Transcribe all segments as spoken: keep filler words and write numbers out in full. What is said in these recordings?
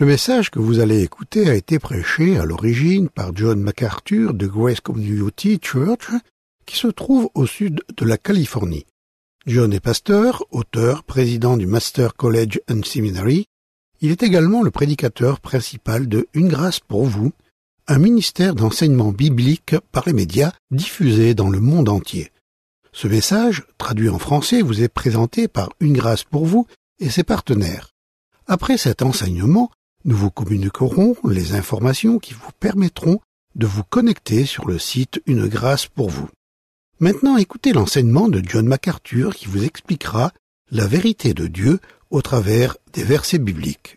Le message que vous allez écouter a été prêché à l'origine par John MacArthur de Grace Community Church, qui se trouve au sud de la Californie. John est pasteur, auteur, président du Master College and Seminary. Il est également le prédicateur principal de Une grâce pour vous, un ministère d'enseignement biblique par les médias diffusé dans le monde entier. Ce message, traduit en français, vous est présenté par Une grâce pour vous et ses partenaires. Après cet enseignement, nous vous communiquerons les informations qui vous permettront de vous connecter sur le site Une grâce pour vous. Maintenant, écoutez l'enseignement de John MacArthur qui vous expliquera la vérité de Dieu au travers des versets bibliques.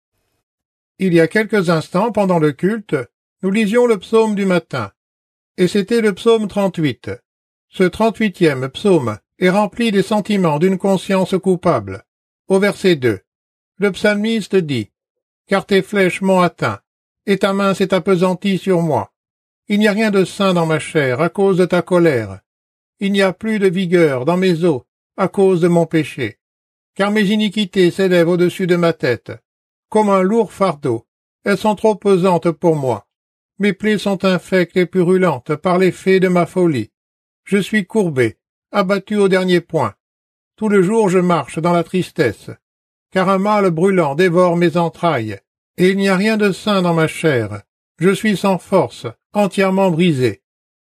Il y a quelques instants, pendant le culte, nous lisions le psaume du matin, et c'était le psaume trente-huit. Ce trente-huitième psaume est rempli des sentiments d'une conscience coupable. Au verset deux, le psalmiste dit « Car tes flèches m'ont atteint, et ta main s'est appesantie sur moi. Il n'y a rien de sain dans ma chair à cause de ta colère. Il n'y a plus de vigueur dans mes os à cause de mon péché. Car mes iniquités s'élèvent au-dessus de ma tête. Comme un lourd fardeau, elles sont trop pesantes pour moi. Mes plaies sont infectes et purulentes par l'effet de ma folie. Je suis courbé, abattu au dernier point. Tout le jour je marche dans la tristesse, car un mal brûlant dévore mes entrailles, et il n'y a rien de sain dans ma chair. Je suis sans force, entièrement brisé.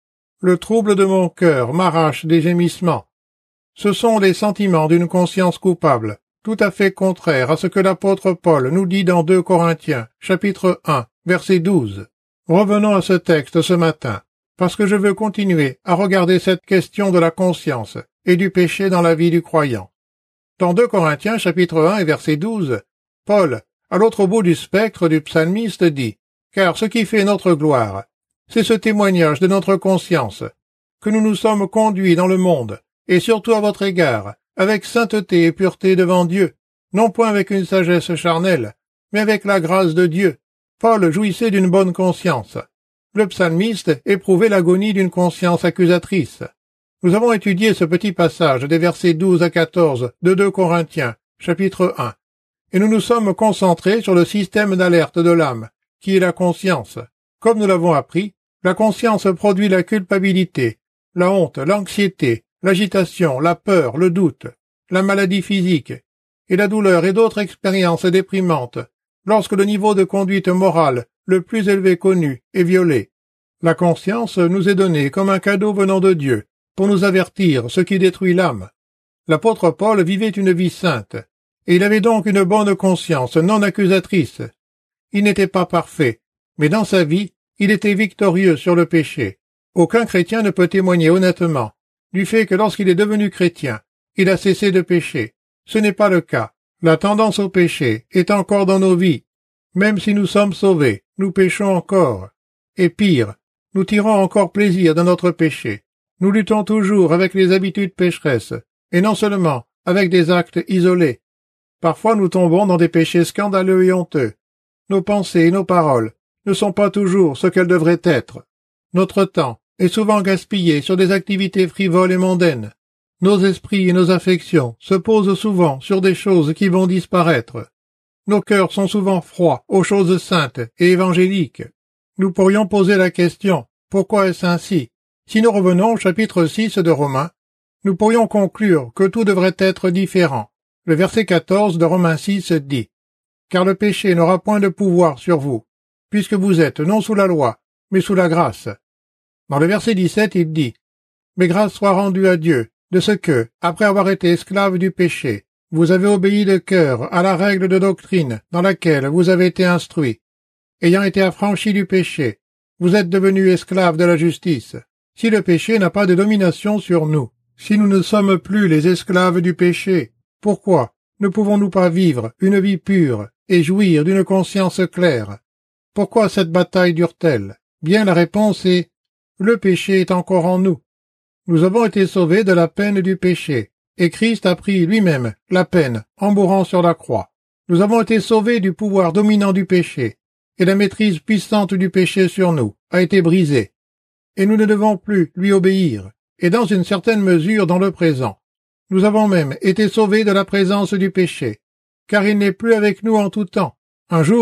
Le trouble de mon cœur m'arrache des gémissements. Ce sont les sentiments d'une conscience coupable, tout à fait contraires à ce que l'apôtre Paul nous dit dans deux Corinthiens, chapitre un, verset douze. Revenons à ce texte ce matin, parce que je veux continuer à regarder cette question de la conscience et du péché dans la vie du croyant. Dans deux Corinthiens, chapitre un et verset douze, Paul, à l'autre bout du spectre du psalmiste, dit « Car ce qui fait notre gloire, c'est ce témoignage de notre conscience, que nous nous sommes conduits dans le monde, et surtout à votre égard, avec sainteté et pureté devant Dieu, non point avec une sagesse charnelle, mais avec la grâce de Dieu. » Paul jouissait d'une bonne conscience. Le psalmiste éprouvait l'agonie d'une conscience accusatrice. Nous avons étudié ce petit passage des versets douze à quatorze de deux Corinthiens, chapitre un, et nous nous sommes concentrés sur le système d'alerte de l'âme, qui est la conscience. Comme nous l'avons appris, la conscience produit la culpabilité, la honte, l'anxiété, l'agitation, la peur, le doute, la maladie physique, et la douleur et d'autres expériences déprimantes, lorsque le niveau de conduite morale le plus élevé connu est violé. La conscience nous est donnée comme un cadeau venant de Dieu, pour nous avertir ce qui détruit l'âme. L'apôtre Paul vivait une vie sainte, et il avait donc une bonne conscience non accusatrice. Il n'était pas parfait, mais dans sa vie, il était victorieux sur le péché. Aucun chrétien ne peut témoigner honnêtement du fait que lorsqu'il est devenu chrétien, il a cessé de pécher. Ce n'est pas le cas. La tendance au péché est encore dans nos vies. Même si nous sommes sauvés, nous péchons encore. Et pire, nous tirons encore plaisir dans notre péché. Nous luttons toujours avec les habitudes pécheresses, et non seulement avec des actes isolés. Parfois nous tombons dans des péchés scandaleux et honteux. Nos pensées et nos paroles ne sont pas toujours ce qu'elles devraient être. Notre temps est souvent gaspillé sur des activités frivoles et mondaines. Nos esprits et nos affections se posent souvent sur des choses qui vont disparaître. Nos cœurs sont souvent froids aux choses saintes et évangéliques. Nous pourrions poser la question, pourquoi est-ce ainsi? Si nous revenons au chapitre six de Romains, nous pourrions conclure que tout devrait être différent. Le verset quatorze de Romains six dit « Car le péché n'aura point de pouvoir sur vous, puisque vous êtes non sous la loi, mais sous la grâce. » Dans le verset dix-sept, il dit « Mais grâce soit rendue à Dieu, de ce que, après avoir été esclave du péché, vous avez obéi de cœur à la règle de doctrine dans laquelle vous avez été instruits. Ayant été affranchis du péché, vous êtes devenus esclaves de la justice. Si le péché n'a pas de domination sur nous, si nous ne sommes plus les esclaves du péché, pourquoi ne pouvons-nous pas vivre une vie pure et jouir d'une conscience claire? Pourquoi cette bataille dure-t-elle? Bien, la réponse est « Le péché est encore en nous. » Nous avons été sauvés de la peine du péché, et Christ a pris lui-même la peine en mourant sur la croix. Nous avons été sauvés du pouvoir dominant du péché, et la maîtrise puissante du péché sur nous a été brisée. Et nous ne devons plus lui obéir, et dans une certaine mesure dans le présent. Nous avons même été sauvés de la présence du péché, car il n'est plus avec nous en tout temps. Un jour,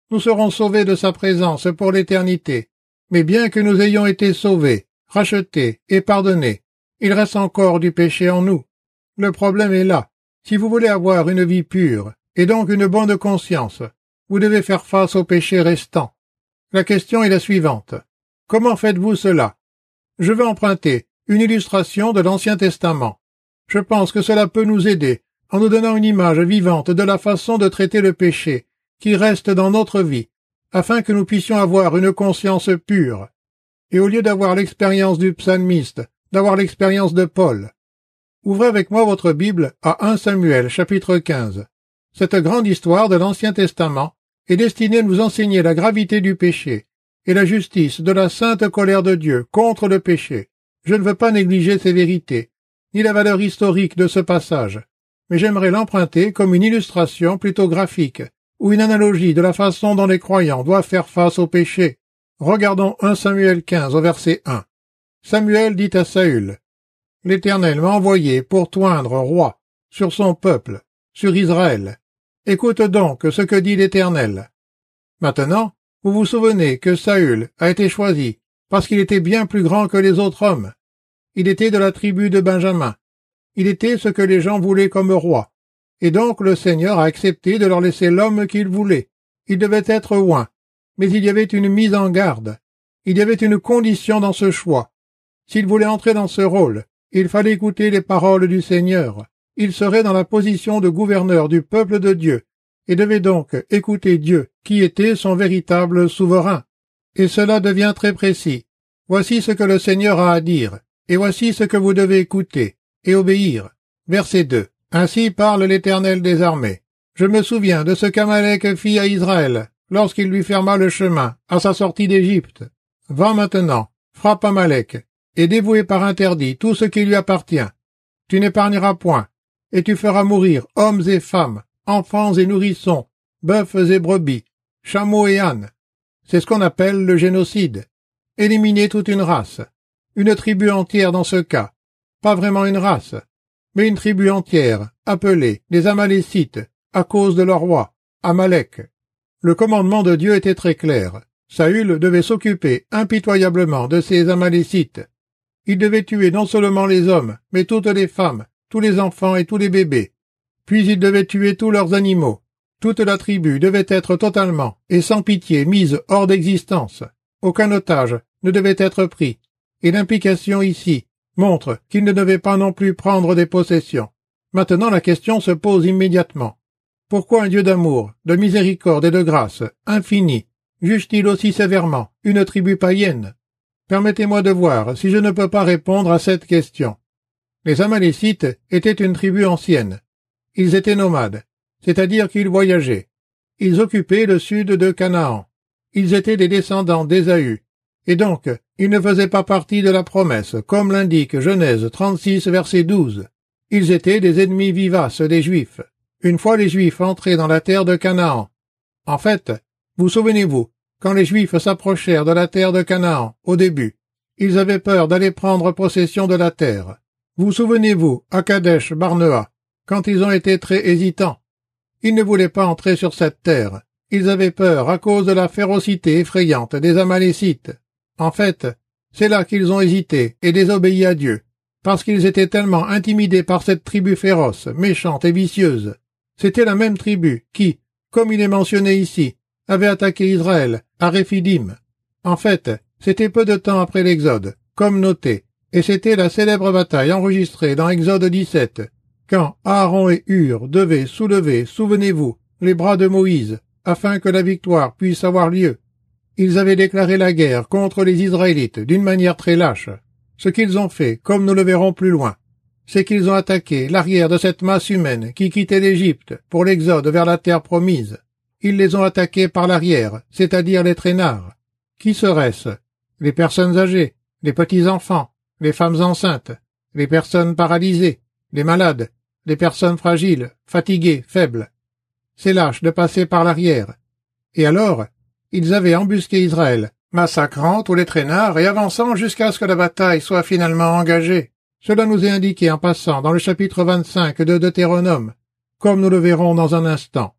Nous serons sauvés de sa présence pour l'éternité. Mais bien que nous ayons été sauvés, rachetés et pardonnés, il reste encore du péché en nous. Le problème est là. Si vous voulez avoir une vie pure, et donc une bonne conscience, vous devez faire face au péché restant. La question est la suivante. Comment faites-vous cela? Je vais emprunter une illustration de l'Ancien Testament. Je pense que cela peut nous aider en nous donnant une image vivante de la façon de traiter le péché qui reste dans notre vie, afin que nous puissions avoir une conscience pure. Et au lieu d'avoir l'expérience du psalmiste, d'avoir l'expérience de Paul. Ouvrez avec moi votre Bible à un Samuel, chapitre quinze. Cette grande histoire de l'Ancien Testament est destinée à nous enseigner la gravité du péché et la justice de la sainte colère de Dieu contre le péché. Je ne veux pas négliger ces vérités, ni la valeur historique de ce passage, mais j'aimerais l'emprunter comme une illustration plutôt graphique, ou une analogie de la façon dont les croyants doivent faire face au péché. Regardons un Samuel quinze au verset un. Samuel dit à Saül, « L'Éternel m'a envoyé pour t'oindre roi sur son peuple, sur Israël. Écoute donc ce que dit l'Éternel. » Maintenant, vous vous souvenez que Saül a été choisi parce qu'il était bien plus grand que les autres hommes. Il était de la tribu de Benjamin. Il était ce que les gens voulaient comme roi. Et donc le Seigneur a accepté de leur laisser l'homme qu'il voulait. Il devait être oint. Mais il y avait une mise en garde. Il y avait une condition dans ce choix. S'il voulait entrer dans ce rôle, il fallait écouter les paroles du Seigneur. Il serait dans la position de gouverneur du peuple de Dieu, et devait donc écouter Dieu, qui était son véritable souverain. Et cela devient très précis. Voici ce que le Seigneur a à dire, et voici ce que vous devez écouter et obéir. Verset deux. Ainsi parle l'Éternel des armées. Je me souviens de ce qu'Amalek fit à Israël, lorsqu'il lui ferma le chemin à sa sortie d'Égypte. Va maintenant, frappe Amalek, et dévouez par interdit tout ce qui lui appartient. Tu n'épargneras point, et tu feras mourir hommes et femmes, enfants et nourrissons, bœufs et brebis, chameaux et ânes. C'est ce qu'on appelle le génocide. Éliminer toute une race, une tribu entière dans ce cas, pas vraiment une race, mais une tribu entière, appelée les Amalécites, à cause de leur roi, Amalek. Le commandement de Dieu était très clair. Saül devait s'occuper impitoyablement de ces Amalécites. Il devait tuer non seulement les hommes, mais toutes les femmes, tous les enfants et tous les bébés. Puis il devait tuer tous leurs animaux. Toute la tribu devait être totalement et sans pitié mise hors d'existence. Aucun otage ne devait être pris. Et l'implication ici montre qu'il ne devait pas non plus prendre des possessions. Maintenant la question se pose immédiatement. Pourquoi un Dieu d'amour, de miséricorde et de grâce, infini, juge-t-il aussi sévèrement une tribu païenne? Permettez-moi de voir si je ne peux pas répondre à cette question. Les Amalécites étaient une tribu ancienne. Ils étaient nomades, c'est-à-dire qu'ils voyageaient. Ils occupaient le sud de Canaan. Ils étaient des descendants d'Ésaü. Et donc, ils ne faisaient pas partie de la promesse, comme l'indique Genèse trente-six, verset douze. Ils étaient des ennemis vivaces des Juifs. Une fois les Juifs entrés dans la terre de Canaan. En fait, vous souvenez-vous, quand les Juifs s'approchèrent de la terre de Canaan, au début, ils avaient peur d'aller prendre possession de la terre. Vous souvenez-vous, à Kadesh Barnea, quand ils ont été très hésitants. Ils ne voulaient pas entrer sur cette terre. Ils avaient peur à cause de la férocité effrayante des Amalécites. En fait, c'est là qu'ils ont hésité et désobéi à Dieu, parce qu'ils étaient tellement intimidés par cette tribu féroce, méchante et vicieuse. C'était la même tribu qui, comme il est mentionné ici, avait attaqué Israël à Réphidim. En fait, c'était peu de temps après l'Exode, comme noté, et c'était la célèbre bataille enregistrée dans Exode dix-sept, quand Aaron et Hur devaient soulever, souvenez-vous, les bras de Moïse, afin que la victoire puisse avoir lieu. Ils avaient déclaré la guerre contre les Israélites d'une manière très lâche. Ce qu'ils ont fait, comme nous le verrons plus loin, c'est qu'ils ont attaqué l'arrière de cette masse humaine qui quittait l'Égypte pour l'exode vers la terre promise. Ils les ont attaqués par l'arrière, c'est-à-dire les traînards. Qui serait-ce? Les personnes âgées, les petits-enfants, les femmes enceintes, les personnes paralysées, les malades, les personnes fragiles, fatiguées, faibles. C'est lâche de passer par l'arrière. Et alors, ils avaient embusqué Israël, massacrant tous les traînards et avançant jusqu'à ce que la bataille soit finalement engagée. Cela nous est indiqué en passant dans le chapitre vingt-cinq de Deutéronome, comme nous le verrons dans un instant.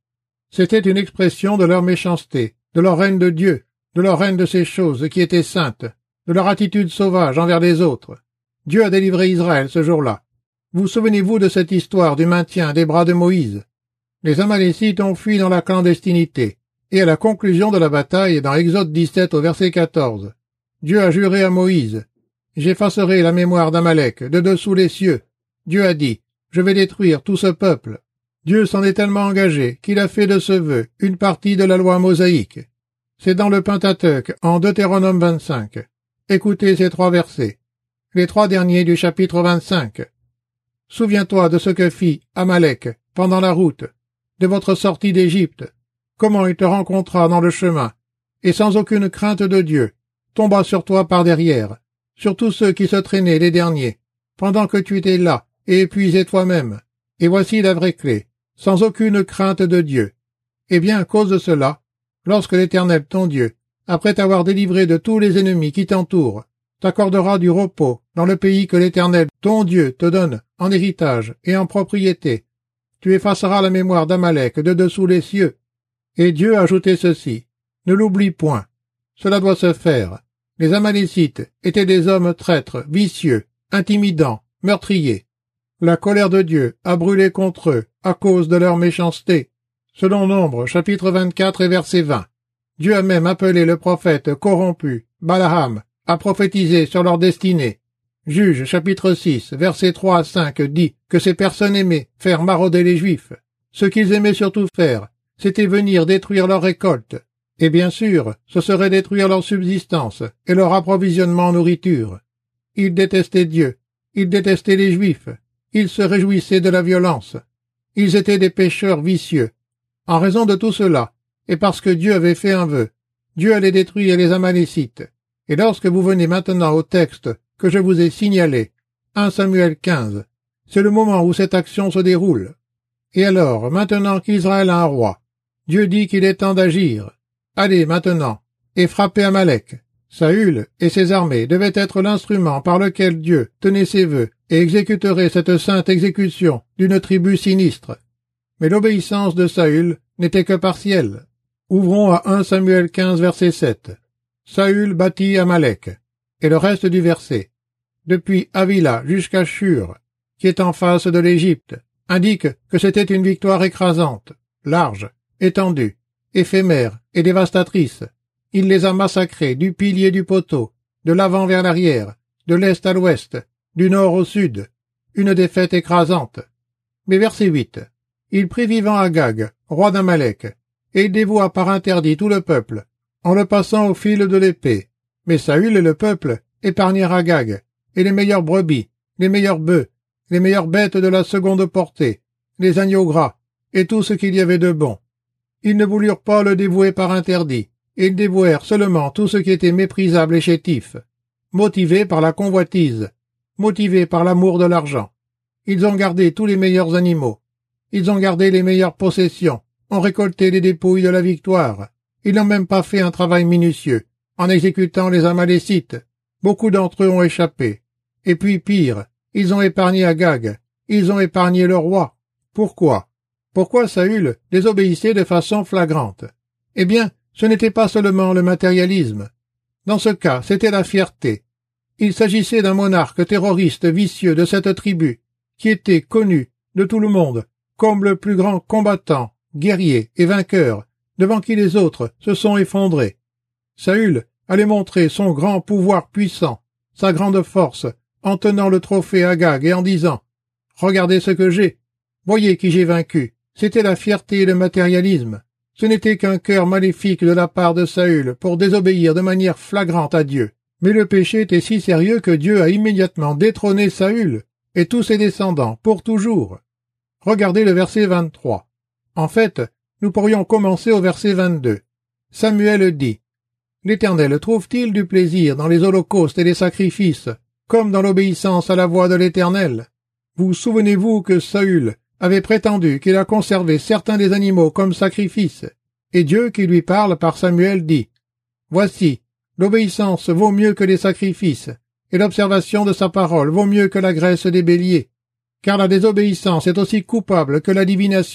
C'était une expression de leur méchanceté, de leur haine de Dieu, de leur haine de ces choses qui étaient saintes, de leur attitude sauvage envers les autres. Dieu a délivré Israël ce jour-là. Vous souvenez-vous de cette histoire du maintien des bras de Moïse? Les Amalécites ont fui dans la clandestinité, et à la conclusion de la bataille, dans Exode dix-sept au verset quatorze, Dieu a juré à Moïse, « J'effacerai la mémoire d'Amalek de dessous les cieux. » Dieu a dit, « Je vais détruire tout ce peuple. » Dieu s'en est tellement engagé qu'il a fait de ce vœu une partie de la loi mosaïque. C'est dans le Pentateuque, en Deutéronome vingt-cinq. Écoutez ces trois versets. Les trois derniers du chapitre vingt-cinq. Souviens-toi de ce que fit Amalek pendant la route, de votre sortie d'Égypte, comment il te rencontra dans le chemin, et sans aucune crainte de Dieu, tomba sur toi par derrière, sur tous ceux qui se traînaient les derniers, pendant que tu étais là et épuisé toi-même. Et voici la vraie clé, sans aucune crainte de Dieu. Eh bien, à cause de cela, lorsque l'Éternel ton Dieu, après t'avoir délivré de tous les ennemis qui t'entourent, t'accordera du repos dans le pays que l'Éternel ton Dieu te donne en héritage et en propriété, tu effaceras la mémoire d'Amalek de dessous les cieux. Et Dieu a ajouté ceci, ne l'oublie point. Cela doit se faire. Les Amalécites étaient des hommes traîtres, vicieux, intimidants, meurtriers. La colère de Dieu a brûlé contre eux à cause de leur méchanceté. Selon Nombre, chapitre vingt-quatre et verset vingt. Dieu a même appelé le prophète corrompu, Balaam, à prophétiser sur leur destinée. Juge, chapitre six, versets trois à cinq dit que ces personnes aimaient faire marauder les Juifs. Ce qu'ils aimaient surtout faire, c'était venir détruire leur récolte. Et bien sûr, ce serait détruire leur subsistance et leur approvisionnement en nourriture. Ils détestaient Dieu, ils détestaient les Juifs, ils se réjouissaient de la violence. Ils étaient des pécheurs vicieux. En raison de tout cela, et parce que Dieu avait fait un vœu, Dieu allait détruire les Amalécites. Et lorsque vous venez maintenant au texte que je vous ai signalé, un Samuel quinze, c'est le moment où cette action se déroule. Et alors, maintenant qu'Israël a un roi, Dieu dit qu'il est temps d'agir. Allez maintenant, et frappez Amalek. Saül et ses armées devaient être l'instrument par lequel Dieu tenait ses vœux et exécuterait cette sainte exécution d'une tribu sinistre. Mais l'obéissance de Saül n'était que partielle. Ouvrons à un Samuel quinze verset sept. Saül bâtit Amalek. Et le reste du verset, depuis Havila jusqu'à Shur, qui est en face de l'Égypte, indique que c'était une victoire écrasante, large, étendue, éphémère et dévastatrice. Il les a massacrés du pilier du poteau, de l'avant vers l'arrière, de l'est à l'ouest, du nord au sud. Une défaite écrasante. Mais verset huit. Il prit vivant Agag, roi d'Amalek, et il dévoua par interdit tout le peuple, en le passant au fil de l'épée. Mais Saül et le peuple épargnèrent Agag, et les meilleures brebis, les meilleurs bœufs, les meilleures bêtes de la seconde portée, les agneaux gras, et tout ce qu'il y avait de bon. Ils ne voulurent pas le dévouer par interdit, et ils dévouèrent seulement tout ce qui était méprisable et chétif, motivés par la convoitise, motivés par l'amour de l'argent. Ils ont gardé tous les meilleurs animaux, ils ont gardé les meilleures possessions, ont récolté les dépouilles de la victoire. Ils n'ont même pas fait un travail minutieux, en exécutant les Amalécites. Beaucoup d'entre eux ont échappé. Et puis pire, ils ont épargné Agag, ils ont épargné le roi. Pourquoi? Pourquoi Saül désobéissait de façon flagrante? Eh bien, ce n'était pas seulement le matérialisme. Dans ce cas, c'était la fierté. Il s'agissait d'un monarque terroriste vicieux de cette tribu, qui était connu de tout le monde comme le plus grand combattant, guerrier et vainqueur, devant qui les autres se sont effondrés. Saül allait montrer son grand pouvoir puissant, sa grande force, en tenant le trophée Agag et en disant « Regardez ce que j'ai, voyez qui j'ai vaincu ». C'était la fierté et le matérialisme. Ce n'était qu'un cœur maléfique de la part de Saül pour désobéir de manière flagrante à Dieu. Mais le péché était si sérieux que Dieu a immédiatement détrôné Saül et tous ses descendants pour toujours. Regardez le verset vingt-trois. En fait, nous pourrions commencer au verset vingt-deux. Samuel dit « L'Éternel trouve-t-il du plaisir dans les holocaustes et les sacrifices, comme dans l'obéissance à la voix de l'Éternel? Vous souvenez-vous que Saül avait prétendu qu'il a conservé certains des animaux comme sacrifices, et Dieu qui lui parle par Samuel dit « Voici, l'obéissance vaut mieux que les sacrifices, et l'observation de sa parole vaut mieux que la graisse des béliers, car la désobéissance est aussi coupable que la divination,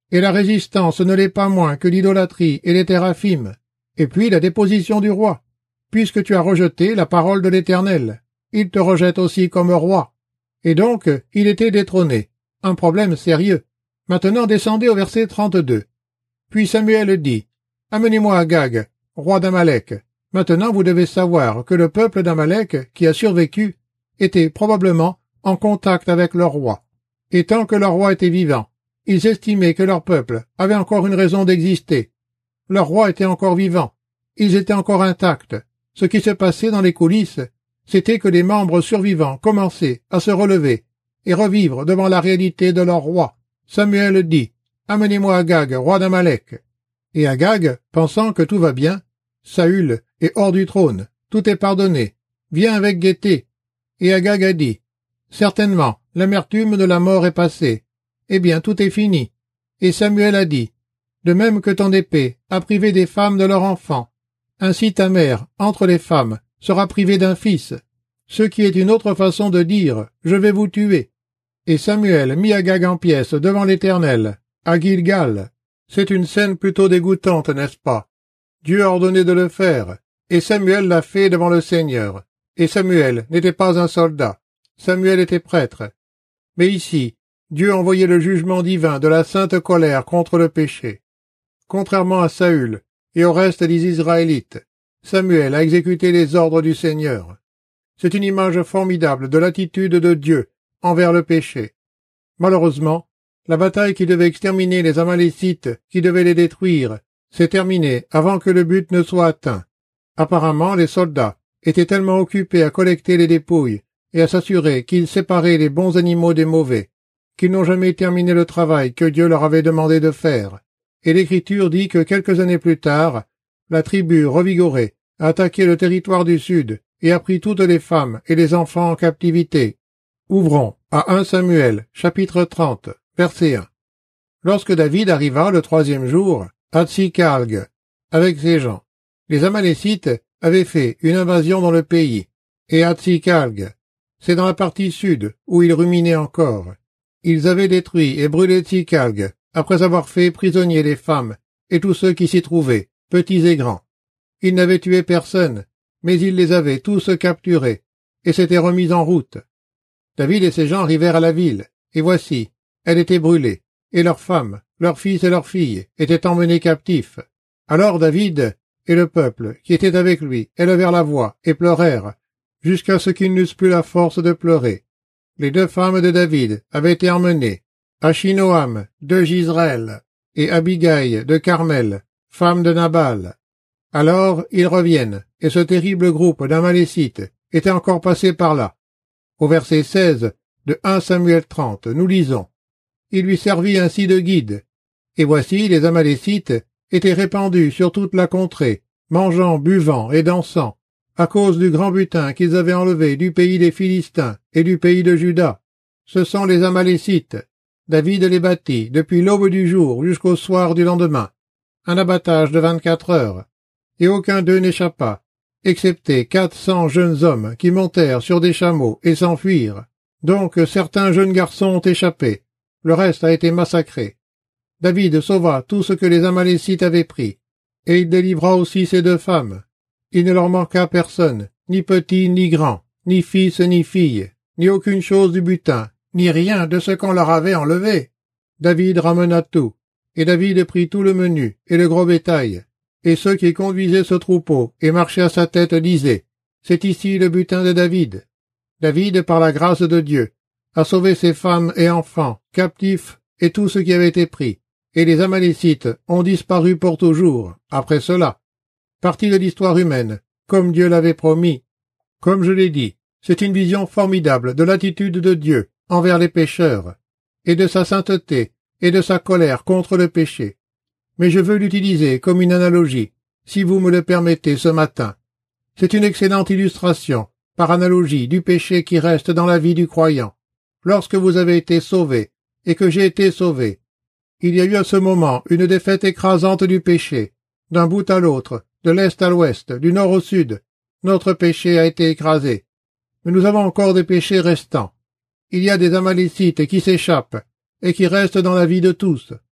Et la résistance ne l'est pas moins que l'idolâtrie et les téraphimes. Et puis la déposition du roi. Puisque tu as rejeté la parole de l'Éternel, il te rejette aussi comme roi. Et donc, il était détrôné. Un problème sérieux. Maintenant descendez au verset trente-deux. Puis Samuel dit, « Amenez-moi Agag, roi d'Amalek. Maintenant vous devez savoir que le peuple d'Amalek, qui a survécu, était probablement en contact avec leur roi. Et tant que leur roi était vivant, ils estimaient que leur peuple avait encore une raison d'exister. Leur roi était encore vivant. Ils étaient encore intacts. Ce qui se passait dans les coulisses, c'était que les membres survivants commençaient à se relever et revivre devant la réalité de leur roi. Samuel dit, « Amenez-moi Agag, roi d'Amalek. » Et Agag, pensant que tout va bien, Saül est hors du trône, tout est pardonné, viens avec gaieté. Et Agag a dit, « Certainement, l'amertume de la mort est passée. Eh bien, tout est fini. » Et Samuel a dit, « De même que ton épée a privé des femmes de leurs enfants, ainsi ta mère, entre les femmes, sera privée d'un fils. » Ce qui est une autre façon de dire, « Je vais vous tuer. » Et Samuel mit Agag en pièces devant l'Éternel, à Gilgal. C'est une scène plutôt dégoûtante, n'est-ce pas? Dieu a ordonné de le faire, et Samuel l'a fait devant le Seigneur. Et Samuel n'était pas un soldat. Samuel était prêtre. Mais ici, Dieu envoyait le jugement divin de la sainte colère contre le péché. Contrairement à Saül et au reste des Israélites, Samuel a exécuté les ordres du Seigneur. C'est une image formidable de l'attitude de Dieu envers le péché. Malheureusement, la bataille qui devait exterminer les Amalécites, qui devait les détruire, s'est terminée avant que le but ne soit atteint. Apparemment, les soldats étaient tellement occupés à collecter les dépouilles et à s'assurer qu'ils séparaient les bons animaux des mauvais, qu'ils n'ont jamais terminé le travail que Dieu leur avait demandé de faire. Et l'Écriture dit que quelques années plus tard, la tribu revigorée a attaqué le territoire du sud et a pris toutes les femmes et les enfants en captivité. Ouvrons à un Samuel, chapitre trente, verset un. Lorsque David arriva le troisième jour à Tsikkalg avec ses gens, les Amalécites avaient fait une invasion dans le pays, et à Tsikkalg, c'est dans la partie sud où ils ruminaient encore. Ils avaient détruit et brûlé Tsikkalg, après avoir fait prisonnier les femmes et tous ceux qui s'y trouvaient, petits et grands. Ils n'avaient tué personne, mais ils les avaient tous capturés, et s'étaient remis en route. David et ses gens arrivèrent à la ville, et voici, elle était brûlée, et leurs femmes, leurs fils et leurs filles étaient emmenés captifs. Alors David et le peuple qui était avec lui élevèrent la voix et pleurèrent, jusqu'à ce qu'ils n'eussent plus la force de pleurer. Les deux femmes de David avaient été emmenées, Achinoam de Gisraël et Abigail de Carmel, femme de Nabal. Alors ils reviennent, et ce terrible groupe d'Amalécites était encore passé par là. Au verset seize de un Samuel trente, nous lisons, « Il lui servit ainsi de guide. Et voici les Amalécites étaient répandus sur toute la contrée, mangeant, buvant et dansant, à cause du grand butin qu'ils avaient enlevé du pays des Philistins et du pays de Juda. Ce sont les Amalécites. David les battit depuis l'aube du jour jusqu'au soir du lendemain. Un abattage de vingt-quatre heures. Et aucun d'eux n'échappa, excepté quatre cents jeunes hommes qui montèrent sur des chameaux et s'enfuirent. Donc certains jeunes garçons ont échappé. Le reste a été massacré. David sauva tout ce que les Amalécites avaient pris, et il délivra aussi ces deux femmes. Il ne leur manqua personne, ni petit ni grand, ni fils ni fille, ni aucune chose du butin, ni rien de ce qu'on leur avait enlevé. David ramena tout, et David prit tout le menu et le gros bétail. Et ceux qui conduisaient ce troupeau et marchaient à sa tête disaient, « C'est ici le butin de David. » David, par la grâce de Dieu, a sauvé ses femmes et enfants, captifs et tout ce qui avait été pris, et les Amalécites ont disparu pour toujours, après cela. Partie de l'histoire humaine, comme Dieu l'avait promis. Comme je l'ai dit, c'est une vision formidable de l'attitude de Dieu envers les pécheurs, et de sa sainteté et de sa colère contre le péché. Mais je veux l'utiliser comme une analogie, si vous me le permettez ce matin. C'est une excellente illustration, par analogie, du péché qui reste dans la vie du croyant. Lorsque vous avez été sauvé, et que j'ai été sauvé, il y a eu à ce moment une défaite écrasante du péché. D'un bout à l'autre, de l'est à l'ouest, du nord au sud, notre péché a été écrasé. Mais nous avons encore des péchés restants. Il y a des Amalécites qui s'échappent, et qui restent dans la vie de tous.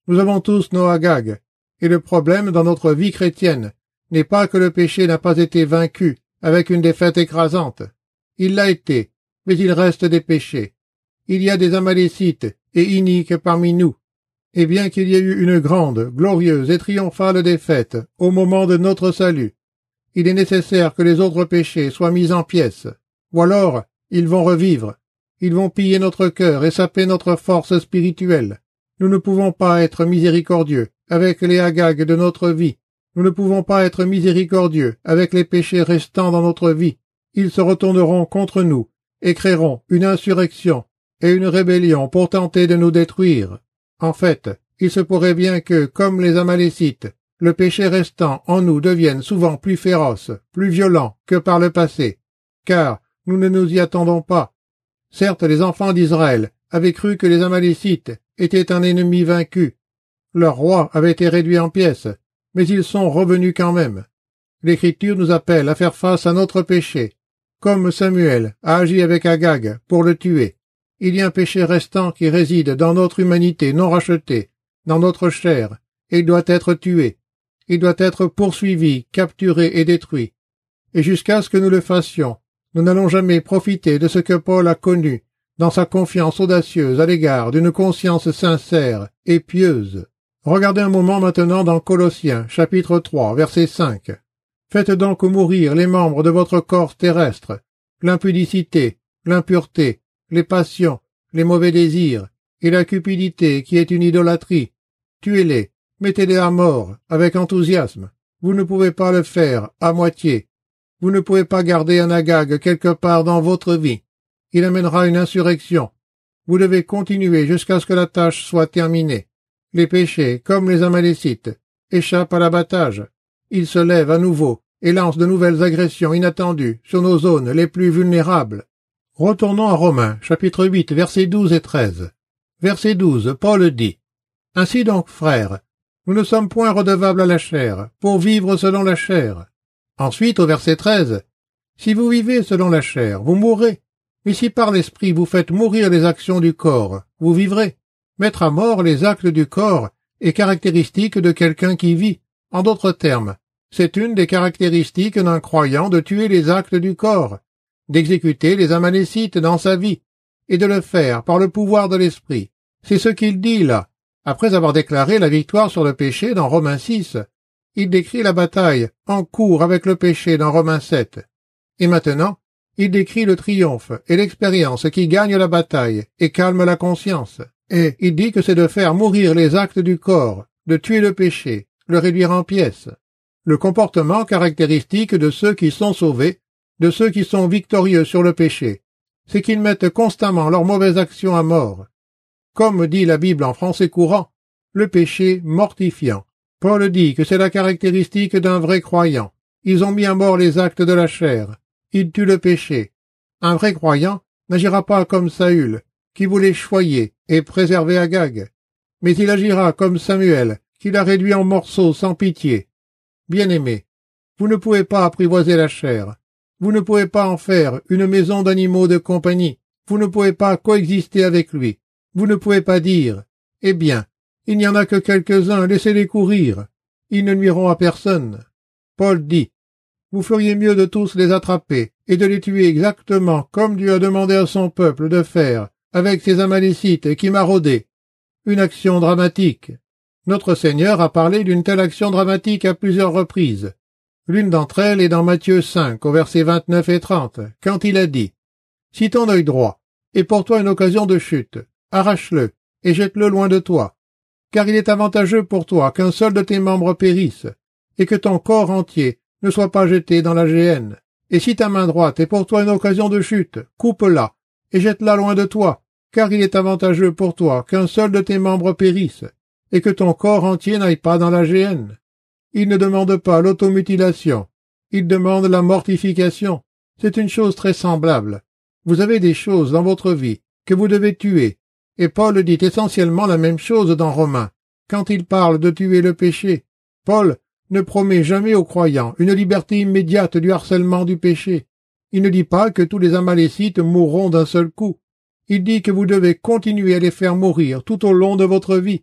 Nous avons tous nos Agag, et le problème dans notre vie chrétienne n'est pas que le péché n'a pas été vaincu avec une défaite écrasante. Il l'a été, mais il reste des péchés. Il y a des Amalécites et iniques parmi nous. Et bien qu'il y ait eu une grande, glorieuse et triomphale défaite au moment de notre salut, il est nécessaire que les autres péchés soient mis en pièces, ou alors ils vont revivre. Ils vont piller notre cœur et saper notre force spirituelle. Nous ne pouvons pas être miséricordieux avec les Agag de notre vie. Nous ne pouvons pas être miséricordieux avec les péchés restants dans notre vie. Ils se retourneront contre nous et créeront une insurrection et une rébellion pour tenter de nous détruire. En fait, il se pourrait bien que, comme les Amalécites, le péché restant en nous devienne souvent plus féroce, plus violent que par le passé, car nous ne nous y attendons pas. Certes, les enfants d'Israël avaient cru que les Amalécites étaient un ennemi vaincu. Leur roi avait été réduit en pièces, mais ils sont revenus quand même. L'Écriture nous appelle à faire face à notre péché, comme Samuel a agi avec Agag pour le tuer. Il y a un péché restant qui réside dans notre humanité non rachetée, dans notre chair, et il doit être tué. Il doit être poursuivi, capturé et détruit. Et jusqu'à ce que nous le fassions, nous n'allons jamais profiter de ce que Paul a connu dans sa confiance audacieuse à l'égard d'une conscience sincère et pieuse. Regardez un moment maintenant dans Colossiens, chapitre trois, verset cinq. Faites donc mourir les membres de votre corps terrestre, l'impudicité, l'impureté, les passions, les mauvais désirs, et la cupidité qui est une idolâtrie. Tuez-les, mettez-les à mort, avec enthousiasme. Vous ne pouvez pas le faire à moitié. Vous ne pouvez pas garder un Agag quelque part dans votre vie. Il amènera une insurrection. Vous devez continuer jusqu'à ce que la tâche soit terminée. Les péchés, comme les Amalécites, échappent à l'abattage. Ils se lèvent à nouveau et lancent de nouvelles agressions inattendues sur nos zones les plus vulnérables. Retournons à Romains, chapitre huit, versets douze et treize. Verset douze, Paul dit « Ainsi donc, frères, nous ne sommes point redevables à la chair, pour vivre selon la chair. » Ensuite, au verset treize, « Si vous vivez selon la chair, vous mourrez. Mais si par l'esprit vous faites mourir les actions du corps, vous vivrez. » Mettre à mort les actes du corps est caractéristique de quelqu'un qui vit. En d'autres termes, c'est une des caractéristiques d'un croyant de tuer les actes du corps, d'exécuter les Amalécites dans sa vie, et de le faire par le pouvoir de l'esprit. C'est ce qu'il dit là. Après avoir déclaré la victoire sur le péché dans Romains six, il décrit la bataille en cours avec le péché dans Romains sept. Et maintenant, il décrit le triomphe et l'expérience qui gagne la bataille et calme la conscience. Et il dit que c'est de faire mourir les actes du corps, de tuer le péché, le réduire en pièces. Le comportement caractéristique de ceux qui sont sauvés, de ceux qui sont victorieux sur le péché, c'est qu'ils mettent constamment leurs mauvaises actions à mort. Comme dit la Bible en français courant, le péché mortifiant. Paul dit que c'est la caractéristique d'un vrai croyant. Ils ont mis à mort les actes de la chair. Ils tuent le péché. Un vrai croyant n'agira pas comme Saül, qui voulait choyer et préserver Agag, mais il agira comme Samuel, qui l'a réduit en morceaux sans pitié. Bien-aimés, vous ne pouvez pas apprivoiser la chair. Vous ne pouvez pas en faire une maison d'animaux de compagnie. Vous ne pouvez pas coexister avec lui. Vous ne pouvez pas dire « Eh bien, il n'y en a que quelques-uns, laissez-les courir. Ils ne nuiront à personne. » Paul dit « Vous feriez mieux de tous les attraper et de les tuer exactement comme Dieu a demandé à son peuple de faire avec ces Amalécites qui maraudaient. » Une action dramatique. Notre Seigneur a parlé d'une telle action dramatique à plusieurs reprises. L'une d'entre elles est dans Matthieu cinq, au versets vingt-neuf et trente, quand il a dit « Si ton œil droit est pour toi une occasion de chute, arrache-le et jette-le loin de toi, car il est avantageux pour toi qu'un seul de tes membres périsse, et que ton corps entier ne soit pas jeté dans la géhenne. Et si ta main droite est pour toi une occasion de chute, coupe-la et jette-la loin de toi, car il est avantageux pour toi qu'un seul de tes membres périsse, et que ton corps entier n'aille pas dans la géhenne. » Il ne demande pas l'automutilation, il demande la mortification. C'est une chose très semblable. Vous avez des choses dans votre vie que vous devez tuer, et Paul dit essentiellement la même chose dans Romains, quand il parle de tuer le péché. Paul ne promet jamais aux croyants une liberté immédiate du harcèlement du péché. Il ne dit pas que tous les Amalécites mourront d'un seul coup. Il dit que vous devez continuer à les faire mourir tout au long de votre vie.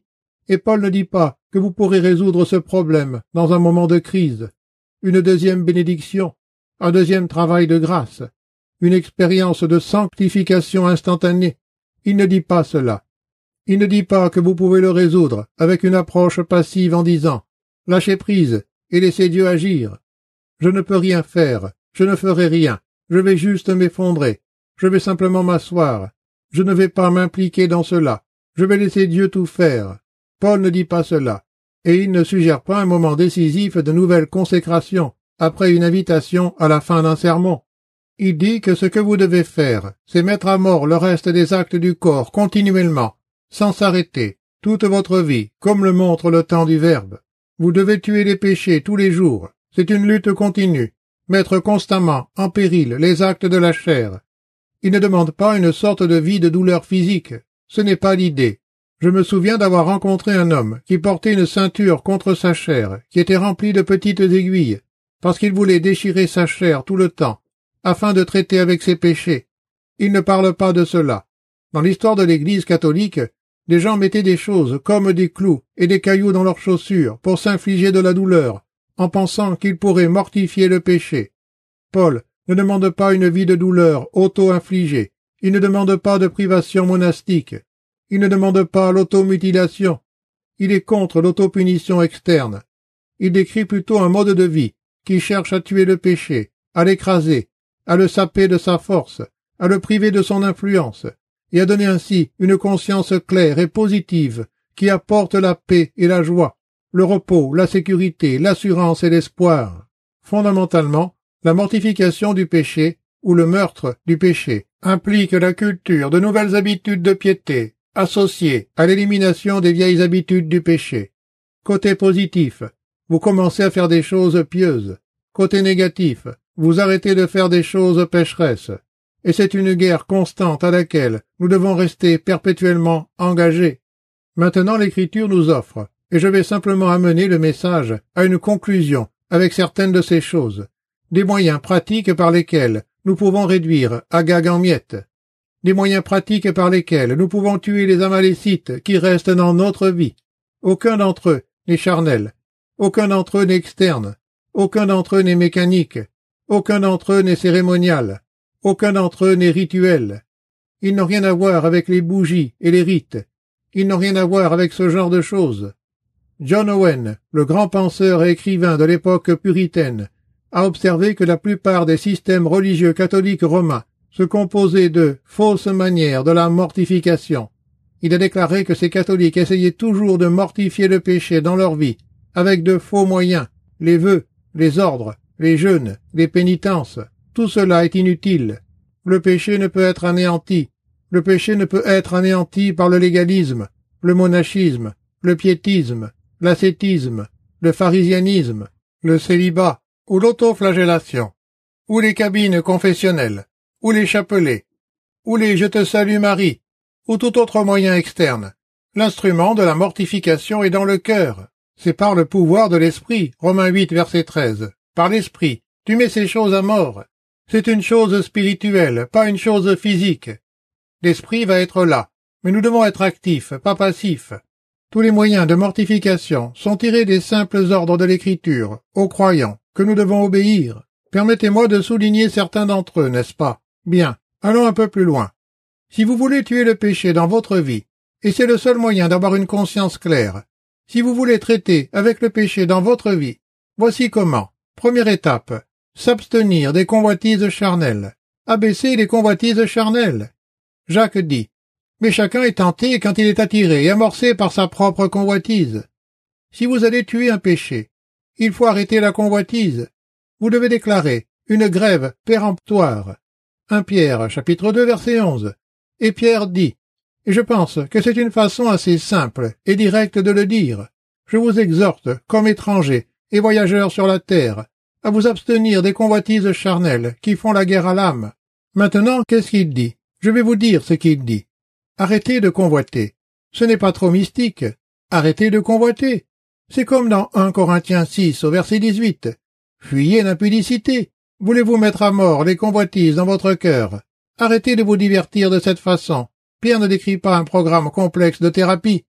Et Paul ne dit pas que vous pourrez résoudre ce problème dans un moment de crise, une deuxième bénédiction, un deuxième travail de grâce, une expérience de sanctification instantanée. Il ne dit pas cela. Il ne dit pas que vous pouvez le résoudre avec une approche passive en disant « Lâchez prise et laissez Dieu agir. Je ne peux rien faire, je ne ferai rien, je vais juste m'effondrer, je vais simplement m'asseoir, je ne vais pas m'impliquer dans cela, je vais laisser Dieu tout faire. » Paul ne dit pas cela, et il ne suggère pas un moment décisif de nouvelle consécration, après une invitation à la fin d'un sermon. Il dit que ce que vous devez faire, c'est mettre à mort le reste des actes du corps continuellement, sans s'arrêter, toute votre vie, comme le montre le temps du Verbe. Vous devez tuer les péchés tous les jours, c'est une lutte continue, mettre constamment en péril les actes de la chair. Il ne demande pas une sorte de vie de douleur physique, ce n'est pas l'idée. Je me souviens d'avoir rencontré un homme qui portait une ceinture contre sa chair, qui était remplie de petites aiguilles, parce qu'il voulait déchirer sa chair tout le temps, afin de traiter avec ses péchés. Il ne parle pas de cela. Dans l'histoire de l'Église catholique, des gens mettaient des choses comme des clous et des cailloux dans leurs chaussures pour s'infliger de la douleur, en pensant qu'ils pourraient mortifier le péché. Paul ne demande pas une vie de douleur auto-infligée. Il ne demande pas de privation monastique. Il ne demande pas l'automutilation. Il est contre l'autopunition externe. Il décrit plutôt un mode de vie qui cherche à tuer le péché, à l'écraser, à le saper de sa force, à le priver de son influence, et à donner ainsi une conscience claire et positive qui apporte la paix et la joie, le repos, la sécurité, l'assurance et l'espoir. Fondamentalement, la mortification du péché ou le meurtre du péché implique la culture de nouvelles habitudes de piété, associées à l'élimination des vieilles habitudes du péché. Côté positif, vous commencez à faire des choses pieuses. Côté négatif, vous arrêtez de faire des choses pécheresses. Et c'est une guerre constante à laquelle nous devons rester perpétuellement engagés. Maintenant l'Écriture nous offre, et je vais simplement amener le message à une conclusion avec certaines de ces choses, des moyens pratiques par lesquels nous pouvons réduire Agag en miettes, des moyens pratiques par lesquels nous pouvons tuer les Amalécites qui restent dans notre vie. Aucun d'entre eux n'est charnel, aucun d'entre eux n'est externe, aucun d'entre eux n'est mécanique, aucun d'entre eux n'est cérémonial, aucun d'entre eux n'est rituel. Ils n'ont rien à voir avec les bougies et les rites. Ils n'ont rien à voir avec ce genre de choses. John Owen, le grand penseur et écrivain de l'époque puritaine, a observé que la plupart des systèmes religieux catholiques romains se composaient de fausses manières de la mortification. Il a déclaré que ces catholiques essayaient toujours de mortifier le péché dans leur vie, avec de faux moyens, les vœux, les ordres, les jeûnes, les pénitences. Tout cela est inutile. Le péché ne peut être anéanti. Le péché ne peut être anéanti par le légalisme, le monachisme, le piétisme, l'ascétisme, le pharisianisme, le célibat, ou l'autoflagellation, ou les cabines confessionnelles, ou les chapelets, ou les « Je te salue Marie », ou tout autre moyen externe. L'instrument de la mortification est dans le cœur. C'est par le pouvoir de l'esprit, Romains huit, verset treize. Par l'esprit, tu mets ces choses à mort. C'est une chose spirituelle, pas une chose physique. L'esprit va être là, mais nous devons être actifs, pas passifs. Tous les moyens de mortification sont tirés des simples ordres de l'Écriture, aux croyants, que nous devons obéir. Permettez-moi de souligner certains d'entre eux, n'est-ce pas? Bien, allons un peu plus loin. Si vous voulez tuer le péché dans votre vie, et c'est le seul moyen d'avoir une conscience claire, si vous voulez traiter avec le péché dans votre vie, voici comment. Première étape, s'abstenir des convoitises charnelles. Abaisser les convoitises charnelles. Jacques dit, mais chacun est tenté quand il est attiré et amorcé par sa propre convoitise. Si vous allez tuer un péché, il faut arrêter la convoitise. Vous devez déclarer une grève péremptoire. un Pierre, chapitre deux, verset onze. Et Pierre dit, et je pense que c'est une façon assez simple et directe de le dire. Je vous exhorte, comme étrangers et voyageurs sur la terre, à vous abstenir des convoitises charnelles qui font la guerre à l'âme. Maintenant, qu'est-ce qu'il dit? Je vais vous dire ce qu'il dit. Arrêtez de convoiter. Ce n'est pas trop mystique. Arrêtez de convoiter. C'est comme dans un Corinthiens six au verset dix-huit. Fuyez l'impudicité. Voulez-vous mettre à mort les convoitises dans votre cœur? Arrêtez de vous divertir de cette façon. Pierre ne décrit pas un programme complexe de thérapie.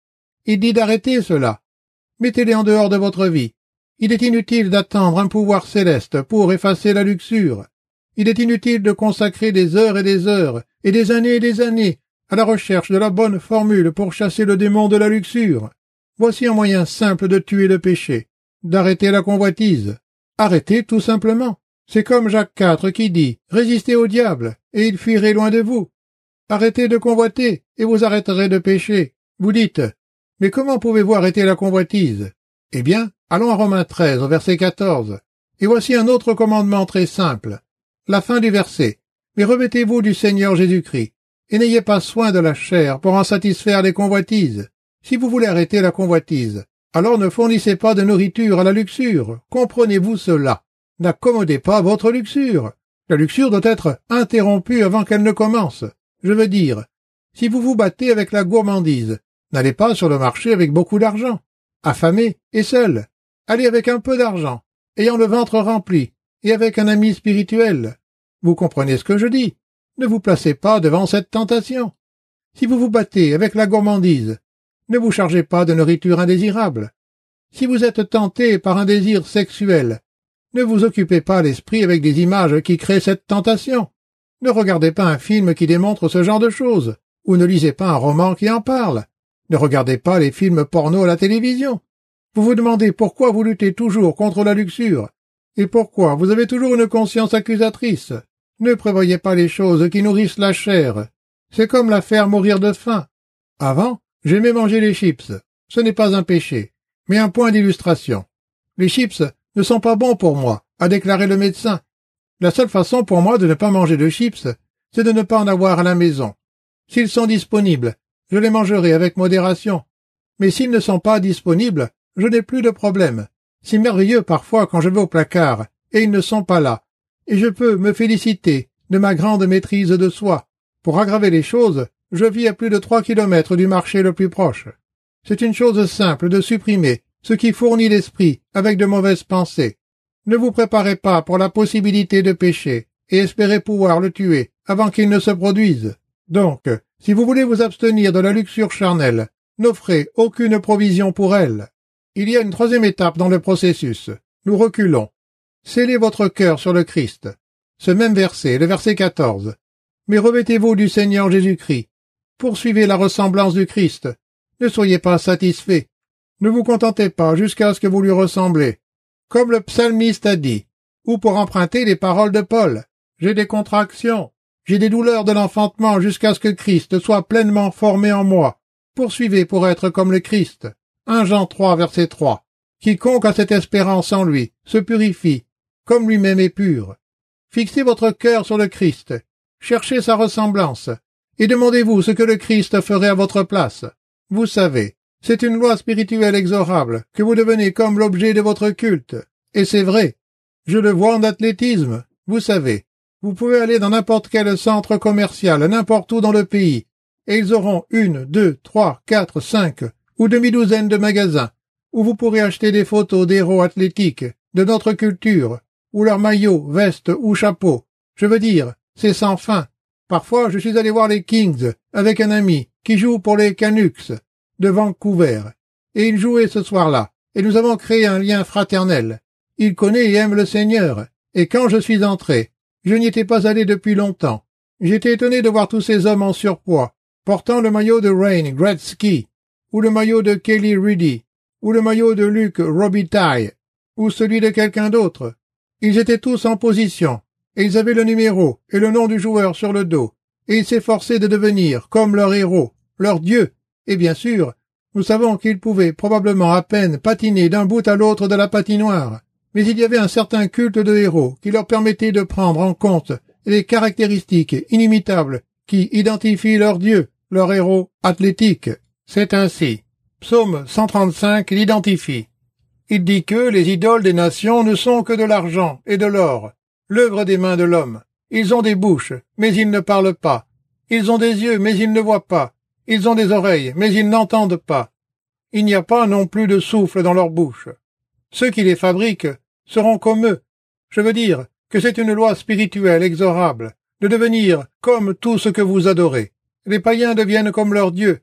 Il dit d'arrêter cela. Mettez-les en dehors de votre vie. Il est inutile d'attendre un pouvoir céleste pour effacer la luxure. Il est inutile de consacrer des heures et des heures, et des années et des années, à la recherche de la bonne formule pour chasser le démon de la luxure. Voici un moyen simple de tuer le péché, d'arrêter la convoitise. Arrêtez tout simplement. C'est comme Jacques quatre qui dit « Résistez au diable, et il fuirait loin de vous ». Arrêtez de convoiter, et vous arrêterez de pécher. Vous dites « Mais comment pouvez-vous arrêter la convoitise ?» Eh bien, allons à Romains treize, au verset quatorze. Et voici un autre commandement très simple. La fin du verset. « Mais revêtez-vous du Seigneur Jésus-Christ, et n'ayez pas soin de la chair pour en satisfaire les convoitises. Si vous voulez arrêter la convoitise, alors ne fournissez pas de nourriture à la luxure. Comprenez-vous cela? N'accommodez pas votre luxure. La luxure doit être interrompue avant qu'elle ne commence. Je veux dire, si vous vous battez avec la gourmandise, n'allez pas sur le marché avec beaucoup d'argent, affamé et seul. Allez avec un peu d'argent, ayant le ventre rempli, et avec un ami spirituel. Vous comprenez ce que je dis? Ne vous placez pas devant cette tentation. Si vous vous battez avec la gourmandise, ne vous chargez pas de nourriture indésirable. Si vous êtes tenté par un désir sexuel, ne vous occupez pas l'esprit avec des images qui créent cette tentation. Ne regardez pas un film qui démontre ce genre de choses, ou ne lisez pas un roman qui en parle. Ne regardez pas les films porno à la télévision. Vous vous demandez pourquoi vous luttez toujours contre la luxure, et pourquoi vous avez toujours une conscience accusatrice. Ne prévoyez pas les choses qui nourrissent la chair. C'est comme la faire mourir de faim. Avant, j'aimais manger les chips. Ce n'est pas un péché, mais un point d'illustration. Les chips ne sont pas bons pour moi, a déclaré le médecin. La seule façon pour moi de ne pas manger de chips, c'est de ne pas en avoir à la maison. S'ils sont disponibles, je les mangerai avec modération. Mais s'ils ne sont pas disponibles, je n'ai plus de problème. C'est merveilleux parfois quand je vais au placard, et ils ne sont pas là. Et je peux me féliciter de ma grande maîtrise de soi. Pour aggraver les choses, je vis à plus de trois kilomètres du marché le plus proche. C'est une chose simple de supprimer ce qui fournit l'esprit avec de mauvaises pensées. Ne vous préparez pas pour la possibilité de pécher et espérez pouvoir le tuer avant qu'il ne se produise. Donc, si vous voulez vous abstenir de la luxure charnelle, n'offrez aucune provision pour elle. Il y a une troisième étape dans le processus. Nous reculons. Scellez votre cœur sur le Christ. Ce même verset, le verset quatorze. Mais revêtez-vous du Seigneur Jésus-Christ. Poursuivez la ressemblance du Christ. Ne soyez pas satisfaits. Ne vous contentez pas jusqu'à ce que vous lui ressemblez. Comme le psalmiste a dit, ou pour emprunter les paroles de Paul, j'ai des contractions, j'ai des douleurs de l'enfantement jusqu'à ce que Christ soit pleinement formé en moi. Poursuivez pour être comme le Christ. un Jean trois, verset trois. Quiconque a cette espérance en lui se purifie, comme lui-même est pur. Fixez votre cœur sur le Christ, cherchez sa ressemblance, et demandez-vous ce que le Christ ferait à votre place. Vous savez, c'est une loi spirituelle exorable que vous devenez comme l'objet de votre culte. Et c'est vrai. Je le vois en athlétisme. Vous savez, vous pouvez aller dans n'importe quel centre commercial, n'importe où dans le pays, et ils auront une, deux, trois, quatre, cinq ou demi-douzaine de magasins où vous pourrez acheter des photos d'héros athlétiques, de notre culture, ou leurs maillots, vestes ou chapeaux. Je veux dire, c'est sans fin. Parfois, je suis allé voir les Kings avec un ami qui joue pour les Canucks de Vancouver. Et il jouait ce soir-là, et nous avons créé un lien fraternel. Il connaît et aime le Seigneur, et quand je suis entré, je n'y étais pas allé depuis longtemps. J'étais étonné de voir tous ces hommes en surpoids, portant le maillot de Wayne Gretzky, ou le maillot de Kelly Rudy, ou le maillot de Luc Robitaille, ou celui de quelqu'un d'autre. Ils étaient tous en position, et ils avaient le numéro et le nom du joueur sur le dos, et ils s'efforçaient de devenir comme leur héros, leur dieu. Et bien sûr, nous savons qu'ils pouvaient probablement à peine patiner d'un bout à l'autre de la patinoire, mais il y avait un certain culte de héros qui leur permettait de prendre en compte les caractéristiques inimitables qui identifient leur dieu, leur héros athlétique. C'est ainsi. Psaume cent trente-cinq l'identifie. Il dit que les idoles des nations ne sont que de l'argent et de l'or, l'œuvre des mains de l'homme. Ils ont des bouches, mais ils ne parlent pas. Ils ont des yeux, mais ils ne voient pas. Ils ont des oreilles, mais ils n'entendent pas. Il n'y a pas non plus de souffle dans leur bouche. Ceux qui les fabriquent seront comme eux. Je veux dire que c'est une loi spirituelle exorable, de devenir comme tout ce que vous adorez. Les païens deviennent comme leurs dieux.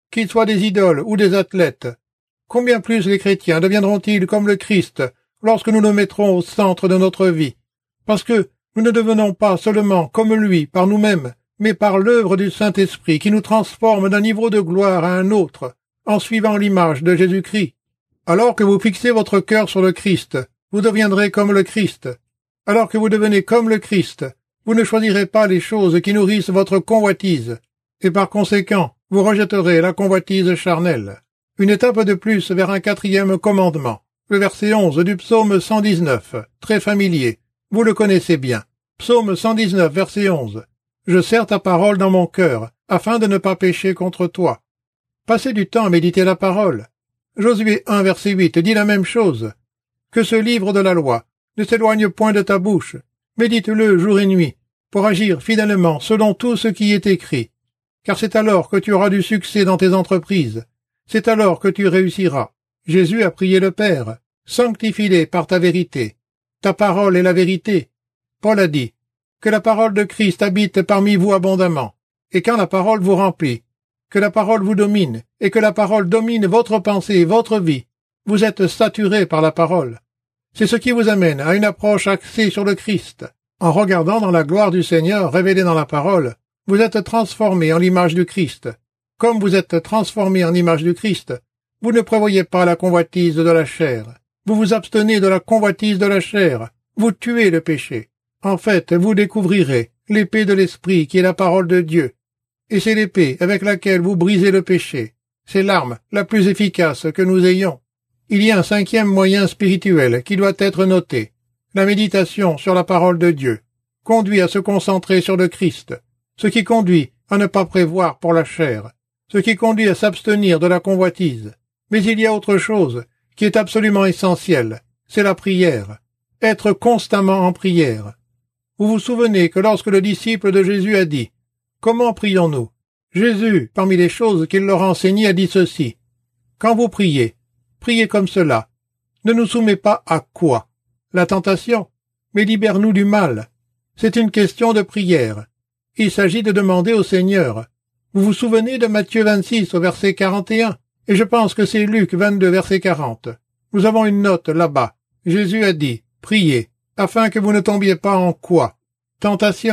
qu'ils soient des idoles ou des athlètes. Combien plus les chrétiens deviendront-ils comme le Christ lorsque nous nous mettrons au centre de notre vie? Parce que nous ne devenons pas seulement comme lui par nous-mêmes, mais par l'œuvre du Saint-Esprit qui nous transforme d'un niveau de gloire à un autre, en suivant l'image de Jésus-Christ. Alors que vous fixez votre cœur sur le Christ, vous deviendrez comme le Christ. Alors que vous devenez comme le Christ, vous ne choisirez pas les choses qui nourrissent votre convoitise, et par conséquent, vous rejetterez la convoitise charnelle. Une étape de plus vers un quatrième commandement. Le verset onze du psaume cent dix-neuf, très familier. Vous le connaissez bien. Psaume cent dix-neuf, verset onze. Je serre ta parole dans mon cœur, afin de ne pas pécher contre toi. Passez du temps à méditer la parole. Josué un, verset huit dit la même chose. Que ce livre de la loi ne s'éloigne point de ta bouche. Médite-le jour et nuit, pour agir fidèlement selon tout ce qui est écrit. Car c'est alors que tu auras du succès dans tes entreprises. C'est alors que tu réussiras. Jésus a prié le Père. Sanctifie-les par ta vérité. Ta parole est la vérité. Paul a dit que la parole de Christ habite parmi vous abondamment, et quand la parole vous remplit, que la parole vous domine, et que la parole domine votre pensée et votre vie, vous êtes saturé par la parole. C'est ce qui vous amène à une approche axée sur le Christ. En regardant dans la gloire du Seigneur révélée dans la parole, vous êtes transformé en l'image du Christ. Comme vous êtes transformé en l'image du Christ, vous ne prévoyez pas la convoitise de la chair. Vous vous abstenez de la convoitise de la chair. Vous tuez le péché. En fait, vous découvrirez l'épée de l'Esprit qui est la parole de Dieu. Et c'est l'épée avec laquelle vous brisez le péché. C'est l'arme la plus efficace que nous ayons. Il y a un cinquième moyen spirituel qui doit être noté. La méditation sur la parole de Dieu conduit à se concentrer sur le Christ, ce qui conduit à ne pas prévoir pour la chair, ce qui conduit à s'abstenir de la convoitise. Mais il y a autre chose qui est absolument essentielle, c'est la prière. Être constamment en prière. Vous vous souvenez que lorsque le disciple de Jésus a dit « Comment prions-nous » Jésus, parmi les choses qu'il leur a enseignées, a dit ceci « Quand vous priez, priez comme cela. Ne nous soumets pas à quoi? La tentation, mais libère-nous du mal. » C'est une question de prière. Il s'agit de demander au Seigneur. Vous vous souvenez de Matthieu vingt-six au verset quarante et un, et je pense que c'est Luc vingt-deux verset quarante. Nous avons une note là-bas. Jésus a dit « Priez, afin que vous ne tombiez pas en quoi? Tentation. »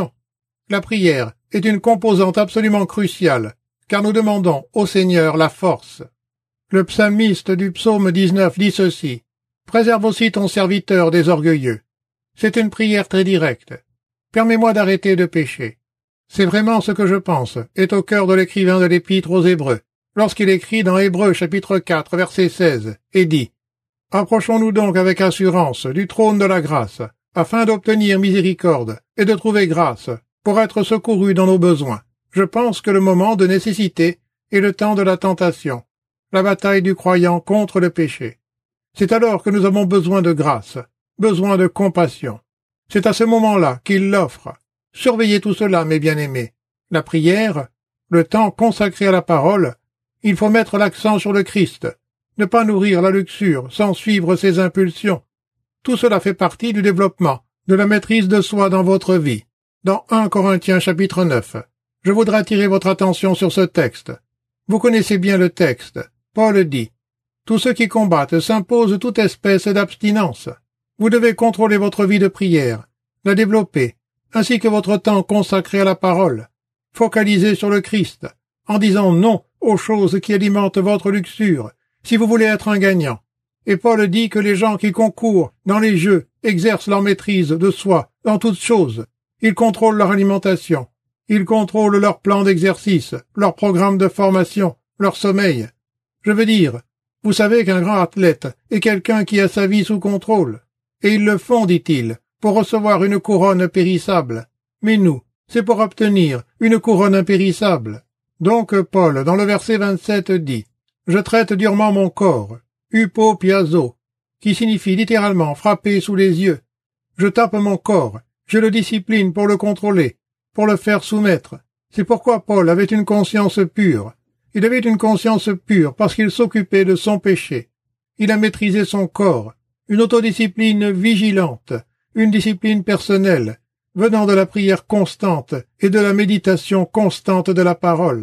La prière est une composante absolument cruciale, car nous demandons au Seigneur la force. Le psalmiste du psaume dix-neuf dit ceci. « Préserve aussi ton serviteur des orgueilleux. » C'est une prière très directe. Permets-moi d'arrêter de pécher. C'est vraiment ce que je pense, est au cœur de l'écrivain de l'Épître aux Hébreux, lorsqu'il écrit dans Hébreux chapitre quatre verset seize, et dit « Approchons-nous donc avec assurance du trône de la grâce, afin d'obtenir miséricorde et de trouver grâce, pour être secourus dans nos besoins. » Je pense que le moment de nécessité est le temps de la tentation, la bataille du croyant contre le péché. C'est alors que nous avons besoin de grâce, besoin de compassion. C'est à ce moment-là qu'il l'offre. Surveillez tout cela, mes bien-aimés. La prière, le temps consacré à la parole, il faut mettre l'accent sur le Christ, ne pas nourrir la luxure sans suivre ses impulsions. Tout cela fait partie du développement, de la maîtrise de soi dans votre vie. Dans un Corinthiens chapitre neuf, je voudrais attirer votre attention sur ce texte. Vous connaissez bien le texte. Paul dit « Tous ceux qui combattent s'imposent toute espèce d'abstinence. » Vous devez contrôler votre vie de prière, la développer, ainsi que votre temps consacré à la parole. Focalisez sur le Christ, en disant non aux choses qui alimentent votre luxure, si vous voulez être un gagnant. Et Paul dit que les gens qui concourent dans les jeux exercent leur maîtrise de soi dans toutes choses. Ils contrôlent leur alimentation, ils contrôlent leur plan d'exercice, leur programme de formation, leur sommeil. Je veux dire, vous savez qu'un grand athlète est quelqu'un qui a sa vie sous contrôle. Et ils le font, dit-il, pour recevoir une couronne périssable. Mais nous, c'est pour obtenir une couronne impérissable. Donc Paul, dans le verset vingt-sept, dit « Je traite durement mon corps, upopiazo, qui signifie littéralement frapper sous les yeux. Je tape mon corps, je le discipline pour le contrôler, pour le faire soumettre. C'est pourquoi Paul avait une conscience pure. Il avait une conscience pure parce qu'il s'occupait de son péché. Il a maîtrisé son corps. Une autodiscipline vigilante, une discipline personnelle, venant de la prière constante et de la méditation constante de la parole.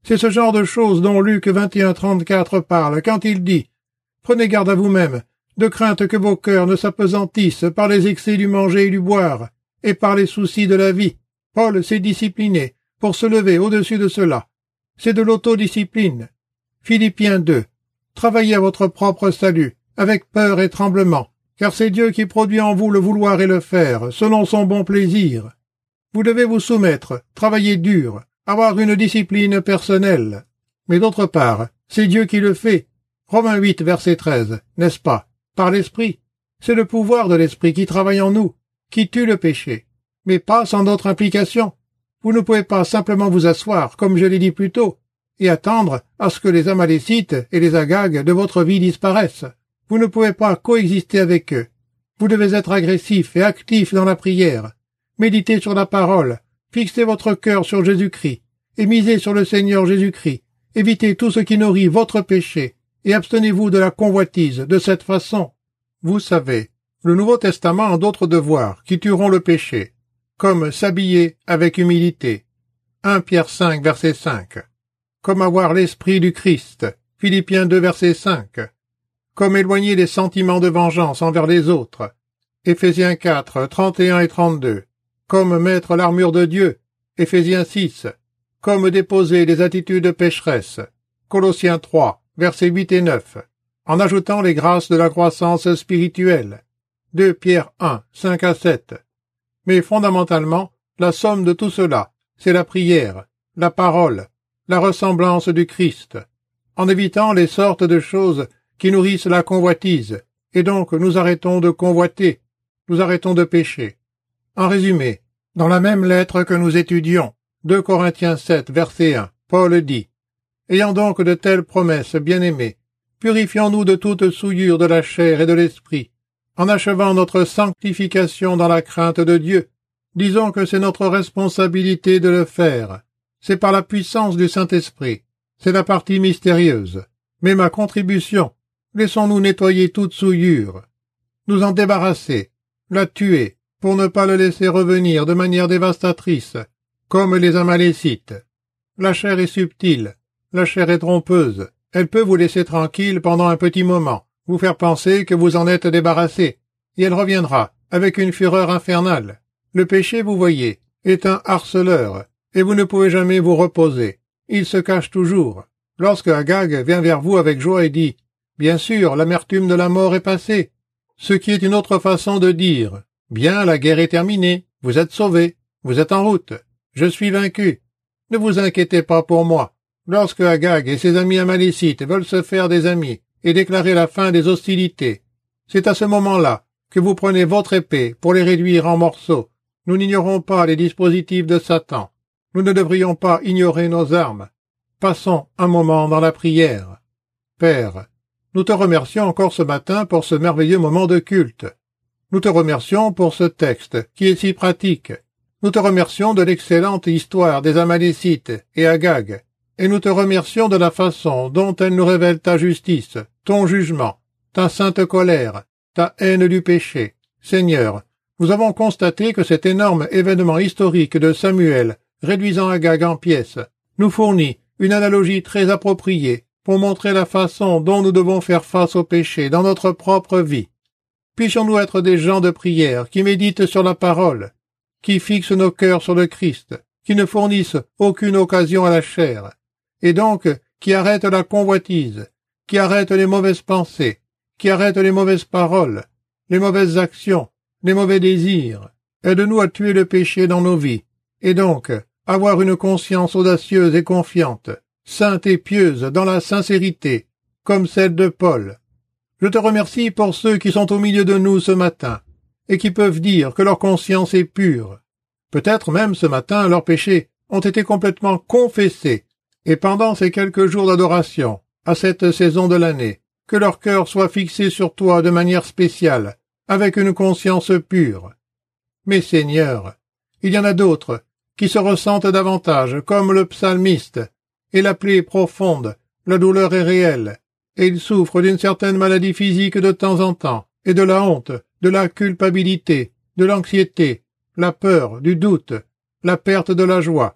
C'est ce genre de choses dont Luc vingt et un trente-quatre parle quand il dit « Prenez garde à vous-même, de crainte que vos cœurs ne s'apesantissent par les excès du manger et du boire, et par les soucis de la vie. » Paul s'est discipliné pour se lever au-dessus de cela. C'est de l'autodiscipline. Philippiens deux. Travaillez à votre propre salut, avec peur et tremblement, car c'est Dieu qui produit en vous le vouloir et le faire, selon son bon plaisir. Vous devez vous soumettre, travailler dur, avoir une discipline personnelle. Mais d'autre part, c'est Dieu qui le fait. Romains huit, verset treize, n'est-ce pas? Par l'Esprit. C'est le pouvoir de l'Esprit qui travaille en nous, qui tue le péché, mais pas sans d'autres implications. Vous ne pouvez pas simplement vous asseoir, comme je l'ai dit plus tôt, et attendre à ce que les Amalécites et les Agags de votre vie disparaissent. Vous ne pouvez pas coexister avec eux. Vous devez être agressif et actif dans la prière. Méditez sur la parole, fixez votre cœur sur Jésus-Christ, et misez sur le Seigneur Jésus-Christ. Évitez tout ce qui nourrit votre péché, et abstenez-vous de la convoitise de cette façon. Vous savez, le Nouveau Testament a d'autres devoirs qui tueront le péché, comme s'habiller avec humilité. un Pierre cinq, verset cinq. Comme avoir l'esprit du Christ. Philippiens deux, verset cinq. Comme éloigner les sentiments de vengeance envers les autres. Éphésiens quatre, trente et un et trente-deux. Comme mettre l'armure de Dieu. Éphésiens six. Comme déposer les attitudes pécheresses. Colossiens trois, versets huit et neuf. En ajoutant les grâces de la croissance spirituelle. deux Pierre un, cinq à sept. Mais fondamentalement, la somme de tout cela, c'est la prière, la parole, la ressemblance du Christ, en évitant les sortes de choses qui nourrissent la convoitise, et donc nous arrêtons de convoiter, nous arrêtons de pécher. En résumé, dans la même lettre que nous étudions, deux Corinthiens sept, verset un, Paul dit « Ayant donc de telles promesses, bien-aimés, purifions-nous de toute souillure de la chair et de l'esprit, en achevant notre sanctification dans la crainte de Dieu. Disons que c'est notre responsabilité de le faire. C'est par la puissance du Saint-Esprit. C'est la partie mystérieuse. Mais ma contribution, laissons-nous nettoyer toute souillure, nous en débarrasser, la tuer, pour ne pas le laisser revenir de manière dévastatrice, comme les Amalécites. La chair est subtile, la chair est trompeuse, elle peut vous laisser tranquille pendant un petit moment, vous faire penser que vous en êtes débarrassé, et elle reviendra, avec une fureur infernale. Le péché, vous voyez, est un harceleur, et vous ne pouvez jamais vous reposer. Il se cache toujours. Lorsque Agag vient vers vous avec joie et dit « Bien sûr, l'amertume de la mort est passée », ce qui est une autre façon de dire « Bien, la guerre est terminée, vous êtes sauvés, vous êtes en route, je suis vaincu. Ne vous inquiétez pas pour moi. » Lorsque Agag et ses amis amalécites veulent se faire des amis et déclarer la fin des hostilités, c'est à ce moment-là que vous prenez votre épée pour les réduire en morceaux. Nous n'ignorons pas les dispositifs de Satan. Nous ne devrions pas ignorer nos armes. Passons un moment dans la prière. Père, nous te remercions encore ce matin pour ce merveilleux moment de culte. Nous te remercions pour ce texte qui est si pratique. Nous te remercions de l'excellente histoire des Amalécites et Agag, et nous te remercions de la façon dont elle nous révèle ta justice, ton jugement, ta sainte colère, ta haine du péché. Seigneur, nous avons constaté que cet énorme événement historique de Samuel, réduisant Agag en pièces, nous fournit une analogie très appropriée pour montrer la façon dont nous devons faire face au péché dans notre propre vie. Puissions-nous être des gens de prière qui méditent sur la parole, qui fixent nos cœurs sur le Christ, qui ne fournissent aucune occasion à la chair, et donc qui arrêtent la convoitise, qui arrêtent les mauvaises pensées, qui arrêtent les mauvaises paroles, les mauvaises actions, les mauvais désirs. Aide-nous à tuer le péché dans nos vies, et donc avoir une conscience audacieuse et confiante, sainte et pieuse dans la sincérité, comme celle de Paul. Je te remercie pour ceux qui sont au milieu de nous ce matin, et qui peuvent dire que leur conscience est pure. Peut-être même ce matin leurs péchés ont été complètement confessés, et pendant ces quelques jours d'adoration, à cette saison de l'année, que leur cœur soit fixé sur toi de manière spéciale, avec une conscience pure. Mais Seigneur, il y en a d'autres qui se ressentent davantage comme le psalmiste, et la plaie est profonde, la douleur est réelle, et ils souffrent d'une certaine maladie physique de temps en temps, et de la honte, de la culpabilité, de l'anxiété, la peur, du doute, la perte de la joie.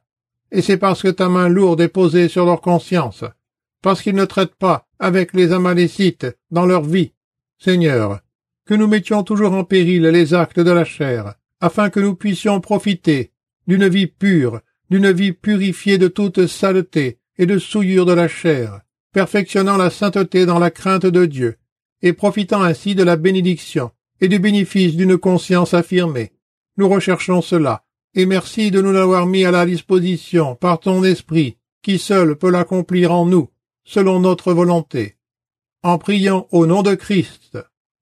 et c'est parce que ta main lourde est posée sur leur conscience, parce qu'ils ne traitent pas avec les Amalécites dans leur vie. Seigneur, que nous mettions toujours en péril les actes de la chair, afin que nous puissions profiter d'une vie pure, d'une vie purifiée de toute saleté et de souillure de la chair, perfectionnant la sainteté dans la crainte de Dieu, et profitant ainsi de la bénédiction et du bénéfice d'une conscience affirmée. Nous recherchons cela, et merci de nous l'avoir mis à la disposition par ton esprit, qui seul peut l'accomplir en nous, selon notre volonté. En priant au nom de Christ.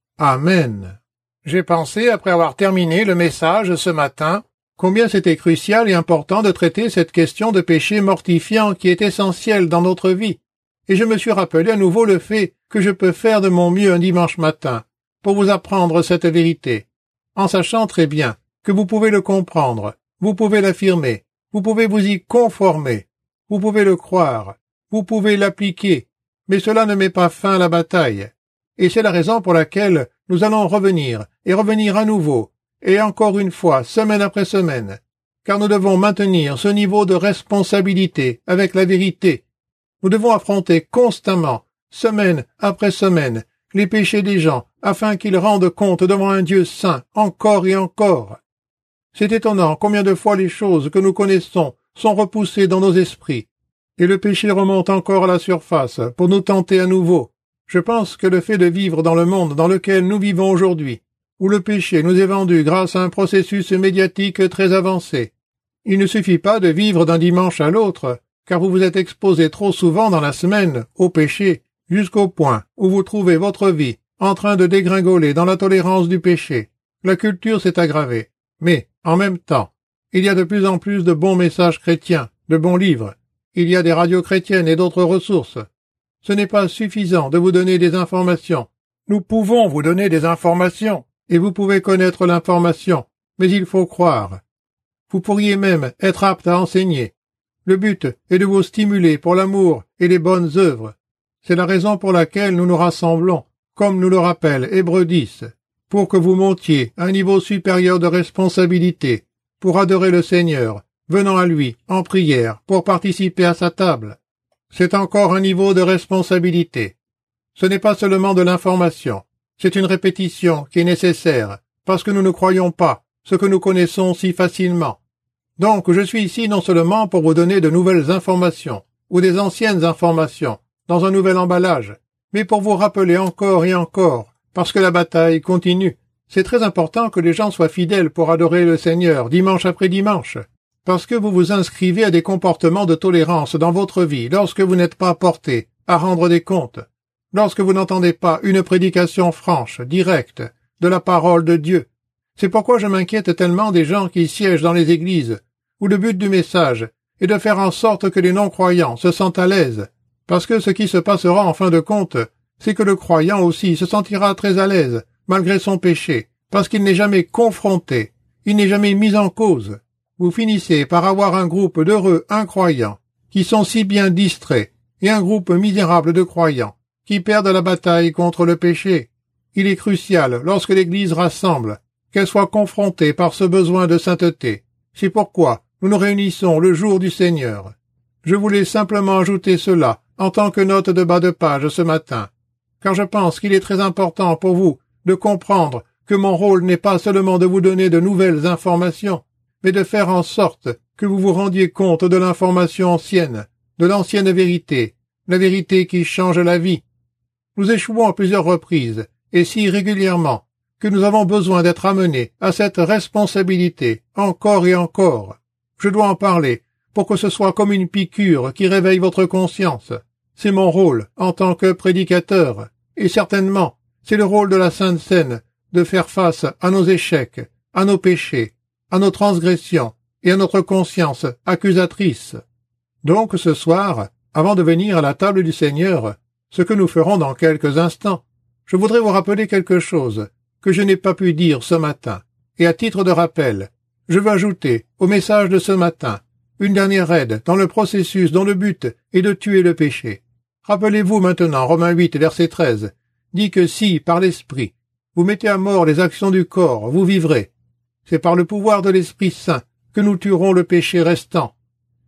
Amen. J'ai pensé, après avoir terminé le message ce matin, combien c'était crucial et important de traiter cette question de péché mortifiant qui est essentielle dans notre vie. Et je me suis rappelé à nouveau le fait que je peux faire de mon mieux un dimanche matin pour vous apprendre cette vérité, en sachant très bien que vous pouvez le comprendre, vous pouvez l'affirmer, vous pouvez vous y conformer, vous pouvez le croire, vous pouvez l'appliquer, mais cela ne met pas fin à la bataille. Et c'est la raison pour laquelle nous allons revenir, et revenir à nouveau, et encore une fois, semaine après semaine, car nous devons maintenir ce niveau de responsabilité avec la vérité. Nous devons affronter constamment, semaine après semaine, les péchés des gens, afin qu'ils rendent compte devant un Dieu saint, encore et encore. C'est étonnant combien de fois les choses que nous connaissons sont repoussées dans nos esprits, et le péché remonte encore à la surface pour nous tenter à nouveau. Je pense que le fait de vivre dans le monde dans lequel nous vivons aujourd'hui, où le péché nous est vendu grâce à un processus médiatique très avancé, il ne suffit pas de vivre d'un dimanche à l'autre, car vous vous êtes exposé trop souvent dans la semaine au péché, jusqu'au point où vous trouvez votre vie en train de dégringoler dans la tolérance du péché. La culture s'est aggravée, mais, en même temps, il y a de plus en plus de bons messages chrétiens, de bons livres. Il y a des radios chrétiennes et d'autres ressources. Ce n'est pas suffisant de vous donner des informations. Nous pouvons vous donner des informations, et vous pouvez connaître l'information, mais il faut croire. Vous pourriez même être apte à enseigner. Le but est de vous stimuler pour l'amour et les bonnes œuvres. C'est la raison pour laquelle nous nous rassemblons, comme nous le rappelle Hébreux dix, pour que vous montiez à un niveau supérieur de responsabilité, pour adorer le Seigneur, venant à lui en prière pour participer à sa table. C'est encore un niveau de responsabilité. Ce n'est pas seulement de l'information, c'est une répétition qui est nécessaire, parce que nous ne croyons pas ce que nous connaissons si facilement. Donc je suis ici non seulement pour vous donner de nouvelles informations, ou des anciennes informations, dans un nouvel emballage, mais pour vous rappeler encore et encore, parce que la bataille continue. C'est très important que les gens soient fidèles pour adorer le Seigneur, dimanche après dimanche, parce que vous vous inscrivez à des comportements de tolérance dans votre vie lorsque vous n'êtes pas porté à rendre des comptes, lorsque vous n'entendez pas une prédication franche, directe, de la parole de Dieu. C'est pourquoi je m'inquiète tellement des gens qui siègent dans les églises, où le but du message est de faire en sorte que les non-croyants se sentent à l'aise, parce que ce qui se passera en fin de compte, c'est que le croyant aussi se sentira très à l'aise, malgré son péché, parce qu'il n'est jamais confronté, il n'est jamais mis en cause. Vous finissez par avoir un groupe d'heureux incroyants, qui sont si bien distraits, et un groupe misérable de croyants, qui perdent la bataille contre le péché. Il est crucial, lorsque l'Église rassemble, qu'elle soit confrontée par ce besoin de sainteté. C'est pourquoi nous nous réunissons le jour du Seigneur. Je voulais simplement ajouter cela en tant que note de bas de page ce matin, car je pense qu'il est très important pour vous de comprendre que mon rôle n'est pas seulement de vous donner de nouvelles informations, mais de faire en sorte que vous vous rendiez compte de l'information ancienne, de l'ancienne vérité, la vérité qui change la vie. Nous échouons à plusieurs reprises, et si régulièrement, que nous avons besoin d'être amenés à cette responsabilité, encore et encore. Je dois en parler, pour que ce soit comme une piqûre qui réveille votre conscience. C'est mon rôle en tant que prédicateur, et certainement, c'est le rôle de la Sainte Seine de faire face à nos échecs, à nos péchés, à nos transgressions et à notre conscience accusatrice. Donc ce soir, avant de venir à la table du Seigneur, ce que nous ferons dans quelques instants, je voudrais vous rappeler quelque chose que je n'ai pas pu dire ce matin, et à titre de rappel, je veux ajouter au message de ce matin une dernière aide dans le processus dont le but est de tuer le péché. Rappelez-vous maintenant, Romains huit, verset treize, dit que si, par l'Esprit, vous mettez à mort les actions du corps, vous vivrez. C'est par le pouvoir de l'Esprit Saint que nous tuerons le péché restant.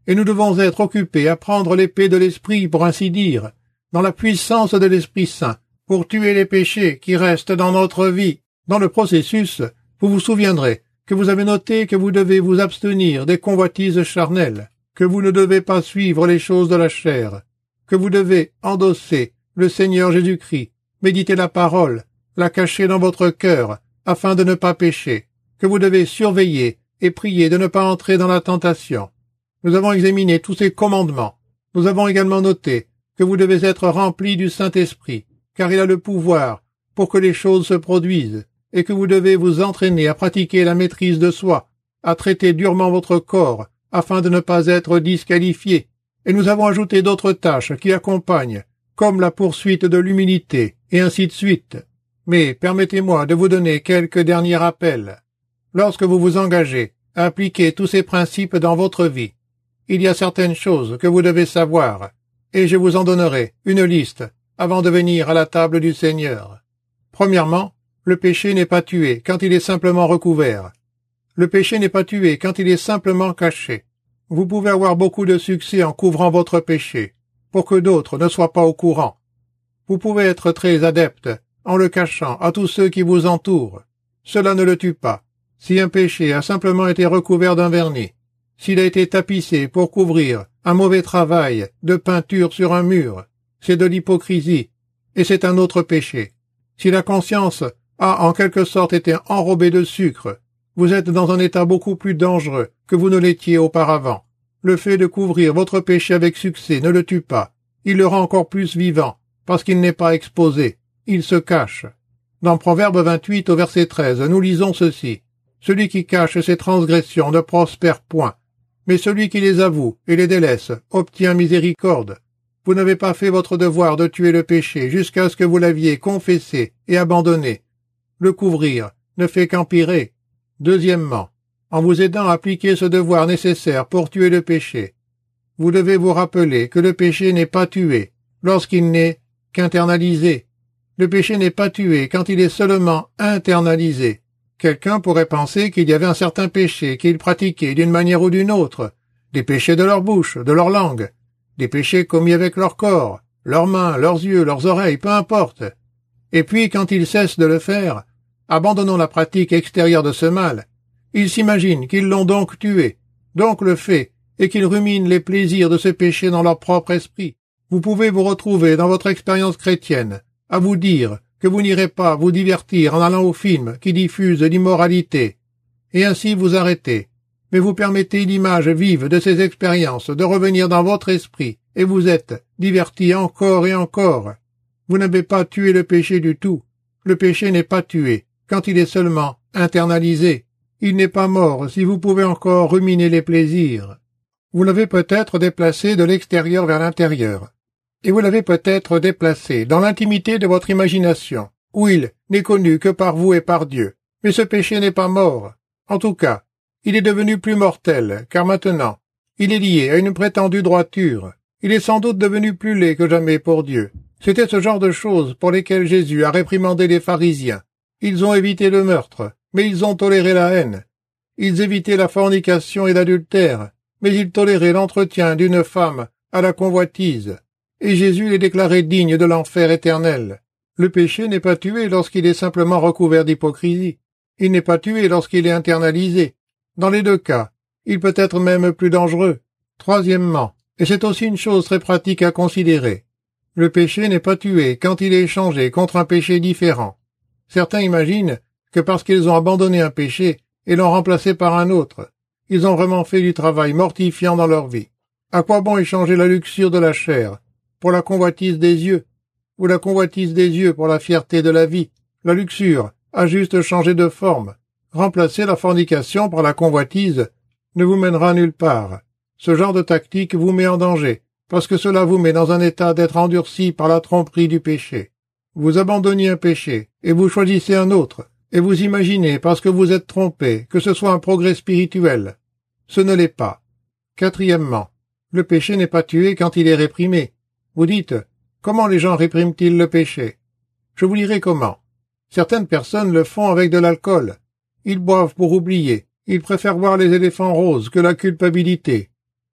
et nous devons être occupés à prendre l'épée de l'Esprit, pour ainsi dire, dans la puissance de l'Esprit Saint, pour tuer les péchés qui restent dans notre vie. Dans le processus, vous vous souviendrez que vous avez noté que vous devez vous abstenir des convoitises charnelles, que vous ne devez pas suivre les choses de la chair, que vous devez endosser le Seigneur Jésus-Christ, méditer la parole, la cacher dans votre cœur, afin de ne pas pécher, que vous devez surveiller et prier de ne pas entrer dans la tentation. Nous avons examiné tous ces commandements. Nous avons également noté que vous devez être remplis du Saint-Esprit, car il a le pouvoir pour que les choses se produisent, et que vous devez vous entraîner à pratiquer la maîtrise de soi, à traiter durement votre corps, afin de ne pas être disqualifié. Et nous avons ajouté d'autres tâches qui accompagnent, comme la poursuite de l'humilité, et ainsi de suite. Mais permettez-moi de vous donner quelques derniers rappels. Lorsque vous vous engagez à appliquer tous ces principes dans votre vie, il y a certaines choses que vous devez savoir, et je vous en donnerai une liste avant de venir à la table du Seigneur. Premièrement, le péché n'est pas tué quand il est simplement recouvert. Le péché n'est pas tué quand il est simplement caché. Vous pouvez avoir beaucoup de succès en couvrant votre péché, pour que d'autres ne soient pas au courant. Vous pouvez être très adepte en le cachant à tous ceux qui vous entourent. Cela ne le tue pas. Si un péché a simplement été recouvert d'un vernis, s'il a été tapissé pour couvrir un mauvais travail de peinture sur un mur, c'est de l'hypocrisie, et c'est un autre péché. Si la conscience a en quelque sorte été enrobée de sucre, vous êtes dans un état beaucoup plus dangereux que vous ne l'étiez auparavant. Le fait de couvrir votre péché avec succès ne le tue pas. Il le rend encore plus vivant, parce qu'il n'est pas exposé. Il se cache. Dans Proverbe vingt-huit au verset treize, nous lisons ceci. Celui qui cache ses transgressions ne prospère point, mais celui qui les avoue et les délaisse obtient miséricorde. Vous n'avez pas fait votre devoir de tuer le péché jusqu'à ce que vous l'aviez confessé et abandonné. Le couvrir ne fait qu'empirer. Deuxièmement, en vous aidant à appliquer ce devoir nécessaire pour tuer le péché, vous devez vous rappeler que le péché n'est pas tué lorsqu'il n'est qu'internalisé. Le péché n'est pas tué quand il est seulement internalisé. Quelqu'un pourrait penser qu'il y avait un certain péché qu'ils pratiquaient d'une manière ou d'une autre, des péchés de leur bouche, de leur langue, des péchés commis avec leur corps, leurs mains, leurs yeux, leurs oreilles, peu importe. Et puis, quand ils cessent de le faire, abandonnant la pratique extérieure de ce mal, ils s'imaginent qu'ils l'ont donc tué, donc le fait, et qu'ils ruminent les plaisirs de ce péché dans leur propre esprit. Vous pouvez vous retrouver dans votre expérience chrétienne, à vous dire que vous n'irez pas vous divertir en allant au film qui diffuse l'immoralité, et ainsi vous arrêtez. Mais vous permettez l'image vive de ces expériences de revenir dans votre esprit, et vous êtes diverti encore et encore. Vous n'avez pas tué le péché du tout. Le péché n'est pas tué quand il est seulement internalisé. Il n'est pas mort si vous pouvez encore ruminer les plaisirs. Vous l'avez peut-être déplacé de l'extérieur vers l'intérieur. Et vous l'avez peut-être déplacé dans l'intimité de votre imagination, où il n'est connu que par vous et par Dieu. Mais ce péché n'est pas mort. En tout cas, il est devenu plus mortel, car maintenant, il est lié à une prétendue droiture. Il est sans doute devenu plus laid que jamais pour Dieu. C'était ce genre de choses pour lesquelles Jésus a réprimandé les pharisiens. Ils ont évité le meurtre, mais ils ont toléré la haine. Ils évitaient la fornication et l'adultère, mais ils toléraient l'entretien d'une femme à la convoitise. Et Jésus les déclarait dignes de l'enfer éternel. Le péché n'est pas tué lorsqu'il est simplement recouvert d'hypocrisie. Il n'est pas tué lorsqu'il est internalisé. Dans les deux cas, il peut être même plus dangereux. Troisièmement, et c'est aussi une chose très pratique à considérer, le péché n'est pas tué quand il est échangé contre un péché différent. Certains imaginent que parce qu'ils ont abandonné un péché et l'ont remplacé par un autre, ils ont vraiment fait du travail mortifiant dans leur vie. À quoi bon échanger la luxure de la chair pour la convoitise des yeux, ou la convoitise des yeux pour la fierté de la vie? La luxure a juste changé de forme. Remplacer la fornication par la convoitise ne vous mènera nulle part. Ce genre de tactique vous met en danger, parce que cela vous met dans un état d'être endurci par la tromperie du péché. Vous abandonnez un péché, et vous choisissez un autre, et vous imaginez, parce que vous êtes trompé, que ce soit un progrès spirituel. Ce ne l'est pas. Quatrièmement, le péché n'est pas tué quand il est réprimé. Vous dites, comment les gens répriment-ils le péché? Je vous dirai comment. Certaines personnes le font avec de l'alcool. Ils boivent pour oublier. Ils préfèrent voir les éléphants roses que la culpabilité.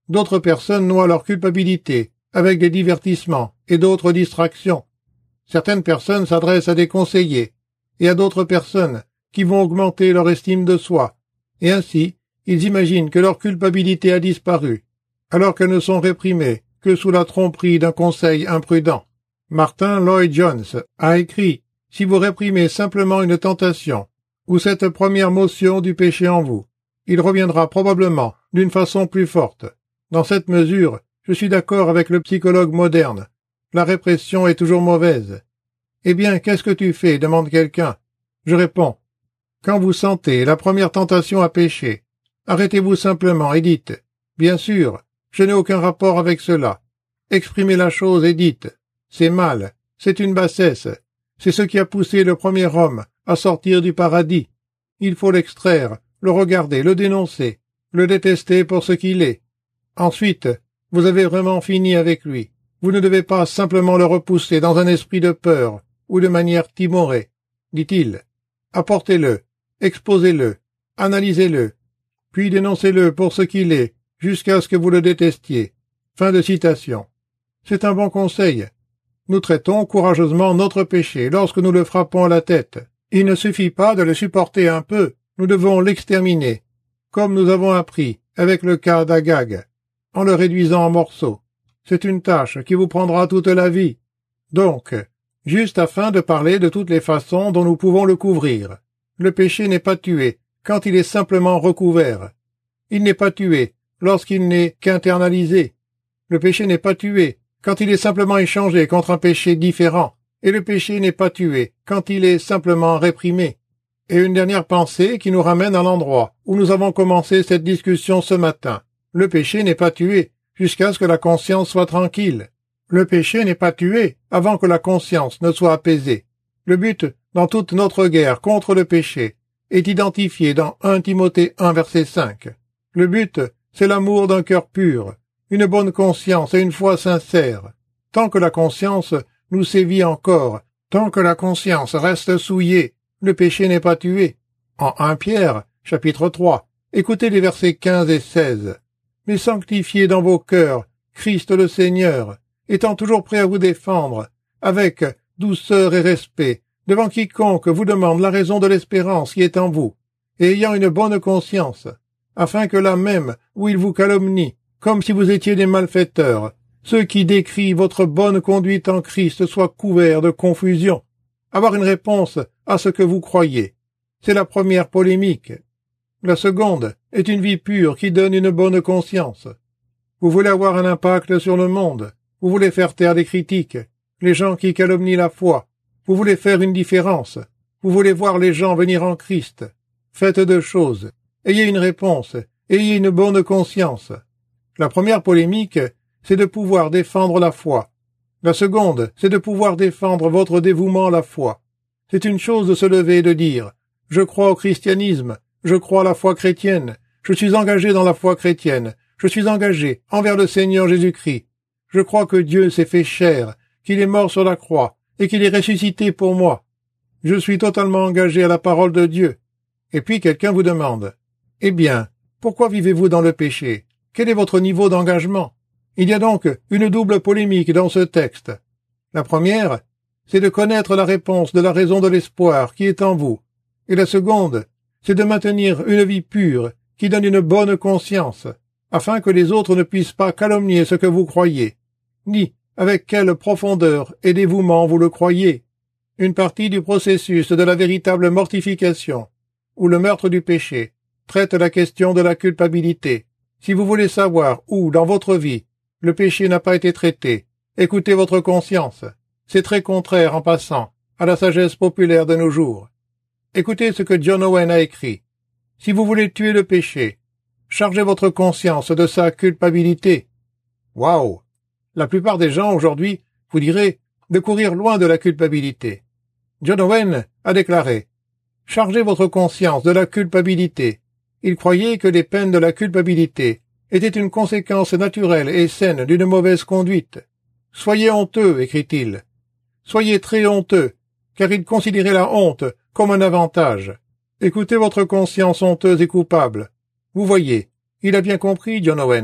D'autres personnes noient leur culpabilité avec des divertissements et d'autres distractions. Certaines personnes s'adressent à des conseillers et à d'autres personnes qui vont augmenter leur estime de soi, et ainsi ils imaginent que leur culpabilité a disparu, alors qu'elles ne sont réprimées que sous la tromperie d'un conseil imprudent. Martin Lloyd-Jones a écrit « Si vous réprimez simplement une tentation, ou cette première motion du péché en vous, il reviendra probablement d'une façon plus forte. Dans cette mesure, je suis d'accord avec le psychologue moderne. La répression est toujours mauvaise. Eh bien, qu'est-ce que tu fais? Demande quelqu'un. Je réponds. Quand vous sentez la première tentation à pécher, arrêtez-vous simplement et dites, bien sûr, je n'ai aucun rapport avec cela. Exprimez la chose et dites, c'est mal, c'est une bassesse, c'est ce qui a poussé le premier homme à sortir du paradis. Il faut l'extraire, le regarder, le dénoncer, le détester pour ce qu'il est. Ensuite, vous avez vraiment fini avec lui. Vous ne devez pas simplement le repousser dans un esprit de peur ou de manière timorée, dit-il. Apportez-le, exposez-le, analysez-le, puis dénoncez-le pour ce qu'il est, jusqu'à ce que vous le détestiez. Fin de citation. C'est un bon conseil. Nous traitons courageusement notre péché lorsque nous le frappons à la tête. Il ne suffit pas de le supporter un peu, nous devons l'exterminer, comme nous avons appris avec le cas d'Agag, en le réduisant en morceaux. C'est une tâche qui vous prendra toute la vie. Donc, juste afin de parler de toutes les façons dont nous pouvons le couvrir. Le péché n'est pas tué quand il est simplement recouvert. Il n'est pas tué lorsqu'il n'est qu'internalisé. Le péché n'est pas tué quand il est simplement échangé contre un péché différent. Et le péché n'est pas tué quand il est simplement réprimé. Et une dernière pensée qui nous ramène à l'endroit où nous avons commencé cette discussion ce matin. Le péché n'est pas tué jusqu'à ce que la conscience soit tranquille. Le péché n'est pas tué avant que la conscience ne soit apaisée. Le but dans toute notre guerre contre le péché est identifié dans un Timothée un verset cinq. Le but, c'est l'amour d'un cœur pur, une bonne conscience et une foi sincère. Tant que la conscience nous sévit encore, tant que la conscience reste souillée, le péché n'est pas tué. En un Pierre, chapitre trois, écoutez les versets quinze et seize. Mais sanctifiez dans vos cœurs Christ le Seigneur, étant toujours prêt à vous défendre, avec douceur et respect, devant quiconque vous demande la raison de l'espérance qui est en vous, et ayant une bonne conscience, afin que là même où il vous calomnie, comme si vous étiez des malfaiteurs, ceux qui décrient votre bonne conduite en Christ soient couverts de confusion. Avoir une réponse à ce que vous croyez, c'est la première polémique. La seconde est une vie pure qui donne une bonne conscience. Vous voulez avoir un impact sur le monde, vous voulez faire taire les critiques, les gens qui calomnient la foi, vous voulez faire une différence, vous voulez voir les gens venir en Christ. Faites deux choses, ayez une réponse, ayez une bonne conscience. La première polémique, c'est de pouvoir défendre la foi. La seconde, c'est de pouvoir défendre votre dévouement à la foi. C'est une chose de se lever et de dire « Je crois au christianisme, je crois à la foi chrétienne, je suis engagé dans la foi chrétienne, je suis engagé envers le Seigneur Jésus-Christ. Je crois que Dieu s'est fait chair, qu'il est mort sur la croix et qu'il est ressuscité pour moi. Je suis totalement engagé à la parole de Dieu. » Et puis quelqu'un vous demande « Eh bien, pourquoi vivez-vous dans le péché? Quel est votre niveau d'engagement ?» Il y a donc une double polémique dans ce texte. La première, c'est de connaître la réponse de la raison de l'espoir qui est en vous. Et la seconde, c'est de maintenir une vie pure qui donne une bonne conscience, afin que les autres ne puissent pas calomnier ce que vous croyez, ni avec quelle profondeur et dévouement vous le croyez. Une partie du processus de la véritable mortification, ou le meurtre du péché, traite la question de la culpabilité. Si vous voulez savoir où, dans votre vie, le péché n'a pas été traité, écoutez votre conscience. C'est très contraire, en passant, à la sagesse populaire de nos jours. Écoutez ce que John Owen a écrit. Si vous voulez tuer le péché, chargez votre conscience de sa culpabilité. Waouh! La plupart des gens aujourd'hui vous direz de courir loin de la culpabilité. John Owen a déclaré « Chargez votre conscience de la culpabilité. » Il croyait que les peines de la culpabilité étaient une conséquence naturelle et saine d'une mauvaise conduite. « Soyez honteux, écrit-il. Soyez très honteux, car il considérait la honte comme un avantage. Écoutez votre conscience honteuse et coupable. Vous voyez, il a bien compris, John Owen.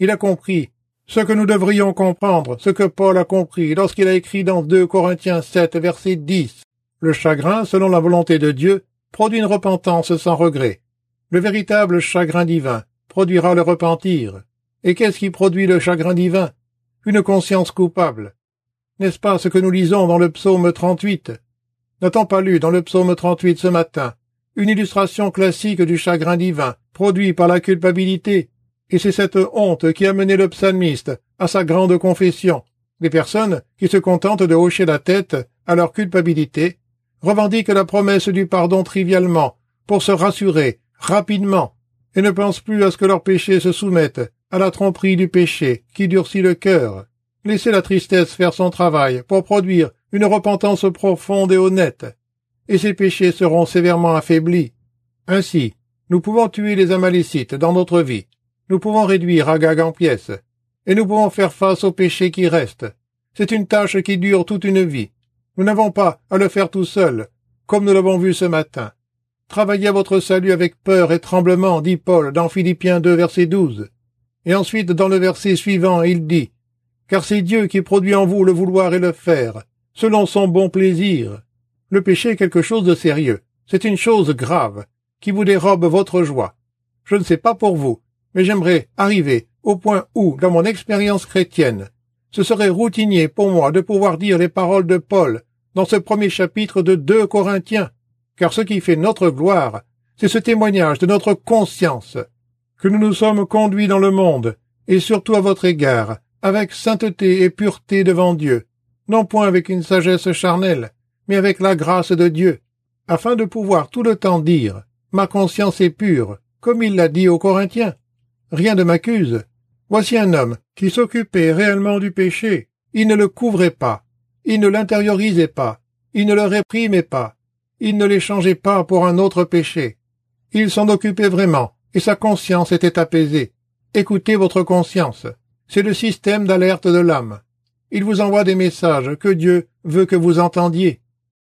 Il a compris ce que nous devrions comprendre, ce que Paul a compris lorsqu'il a écrit dans deux Corinthiens sept, verset dix. Le chagrin, selon la volonté de Dieu, produit une repentance sans regret. Le véritable chagrin divin produira le repentir. Et qu'est-ce qui produit le chagrin divin? Une conscience coupable. N'est-ce pas ce que nous lisons dans le psaume trente-huit? N'a-t-on pas lu dans le psaume trente-huit ce matin une illustration classique du chagrin divin produit par la culpabilité? Et c'est cette honte qui a mené le psalmiste à sa grande confession. Les personnes qui se contentent de hocher la tête à leur culpabilité revendiquent la promesse du pardon trivialement, pour se rassurer rapidement, et ne pensent plus à ce que leurs péchés se soumettent à la tromperie du péché qui durcit le cœur. Laissez la tristesse faire son travail pour produire une repentance profonde et honnête, et ces péchés seront sévèrement affaiblis. Ainsi, nous pouvons tuer les Amalécites dans notre vie, nous pouvons réduire Agag en pièces, et nous pouvons faire face aux péchés qui restent. C'est une tâche qui dure toute une vie. Nous n'avons pas à le faire tout seul, comme nous l'avons vu ce matin. Travaillez à votre salut avec peur et tremblement, dit Paul dans Philippiens deux, verset douze. Et ensuite, dans le verset suivant, il dit « Car c'est Dieu qui produit en vous le vouloir et le faire, selon son bon plaisir. » Le péché est quelque chose de sérieux. C'est une chose grave, qui vous dérobe votre joie. Je ne sais pas pour vous, mais j'aimerais arriver au point où, dans mon expérience chrétienne, ce serait routinier pour moi de pouvoir dire les paroles de Paul dans ce premier chapitre de deux Corinthiens, car ce qui fait notre gloire, c'est ce témoignage de notre conscience, que nous nous sommes conduits dans le monde, et surtout à votre égard, avec sainteté et pureté devant Dieu, non point avec une sagesse charnelle, mais avec la grâce de Dieu, afin de pouvoir tout le temps dire « Ma conscience est pure », comme il l'a dit aux Corinthiens. Rien ne m'accuse. Voici un homme qui s'occupait réellement du péché. Il ne le couvrait pas. Il ne l'intériorisait pas. Il ne le réprimait pas. Il ne l'échangeait pas pour un autre péché. Il s'en occupait vraiment, et sa conscience était apaisée. Écoutez votre conscience. C'est le système d'alerte de l'âme. Il vous envoie des messages que Dieu veut que vous entendiez.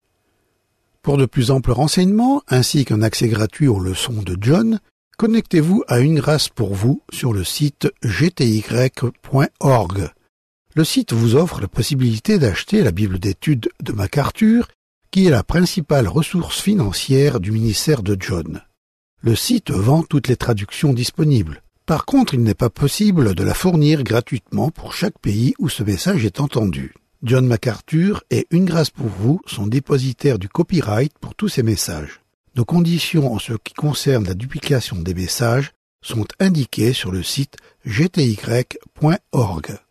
Pour de plus amples renseignements, ainsi qu'un accès gratuit aux leçons de John, connectez-vous à Une Grâce pour vous sur le site g t y point org. Le site vous offre la possibilité d'acheter la Bible d'études de MacArthur, qui est la principale ressource financière du ministère de John. Le site vend toutes les traductions disponibles. Par contre, il n'est pas possible de la fournir gratuitement pour chaque pays où ce message est entendu. John MacArthur et Une Grâce pour vous sont dépositaires du copyright pour tous ces messages. Nos conditions en ce qui concerne la duplication des messages sont indiquées sur le site g t y point org.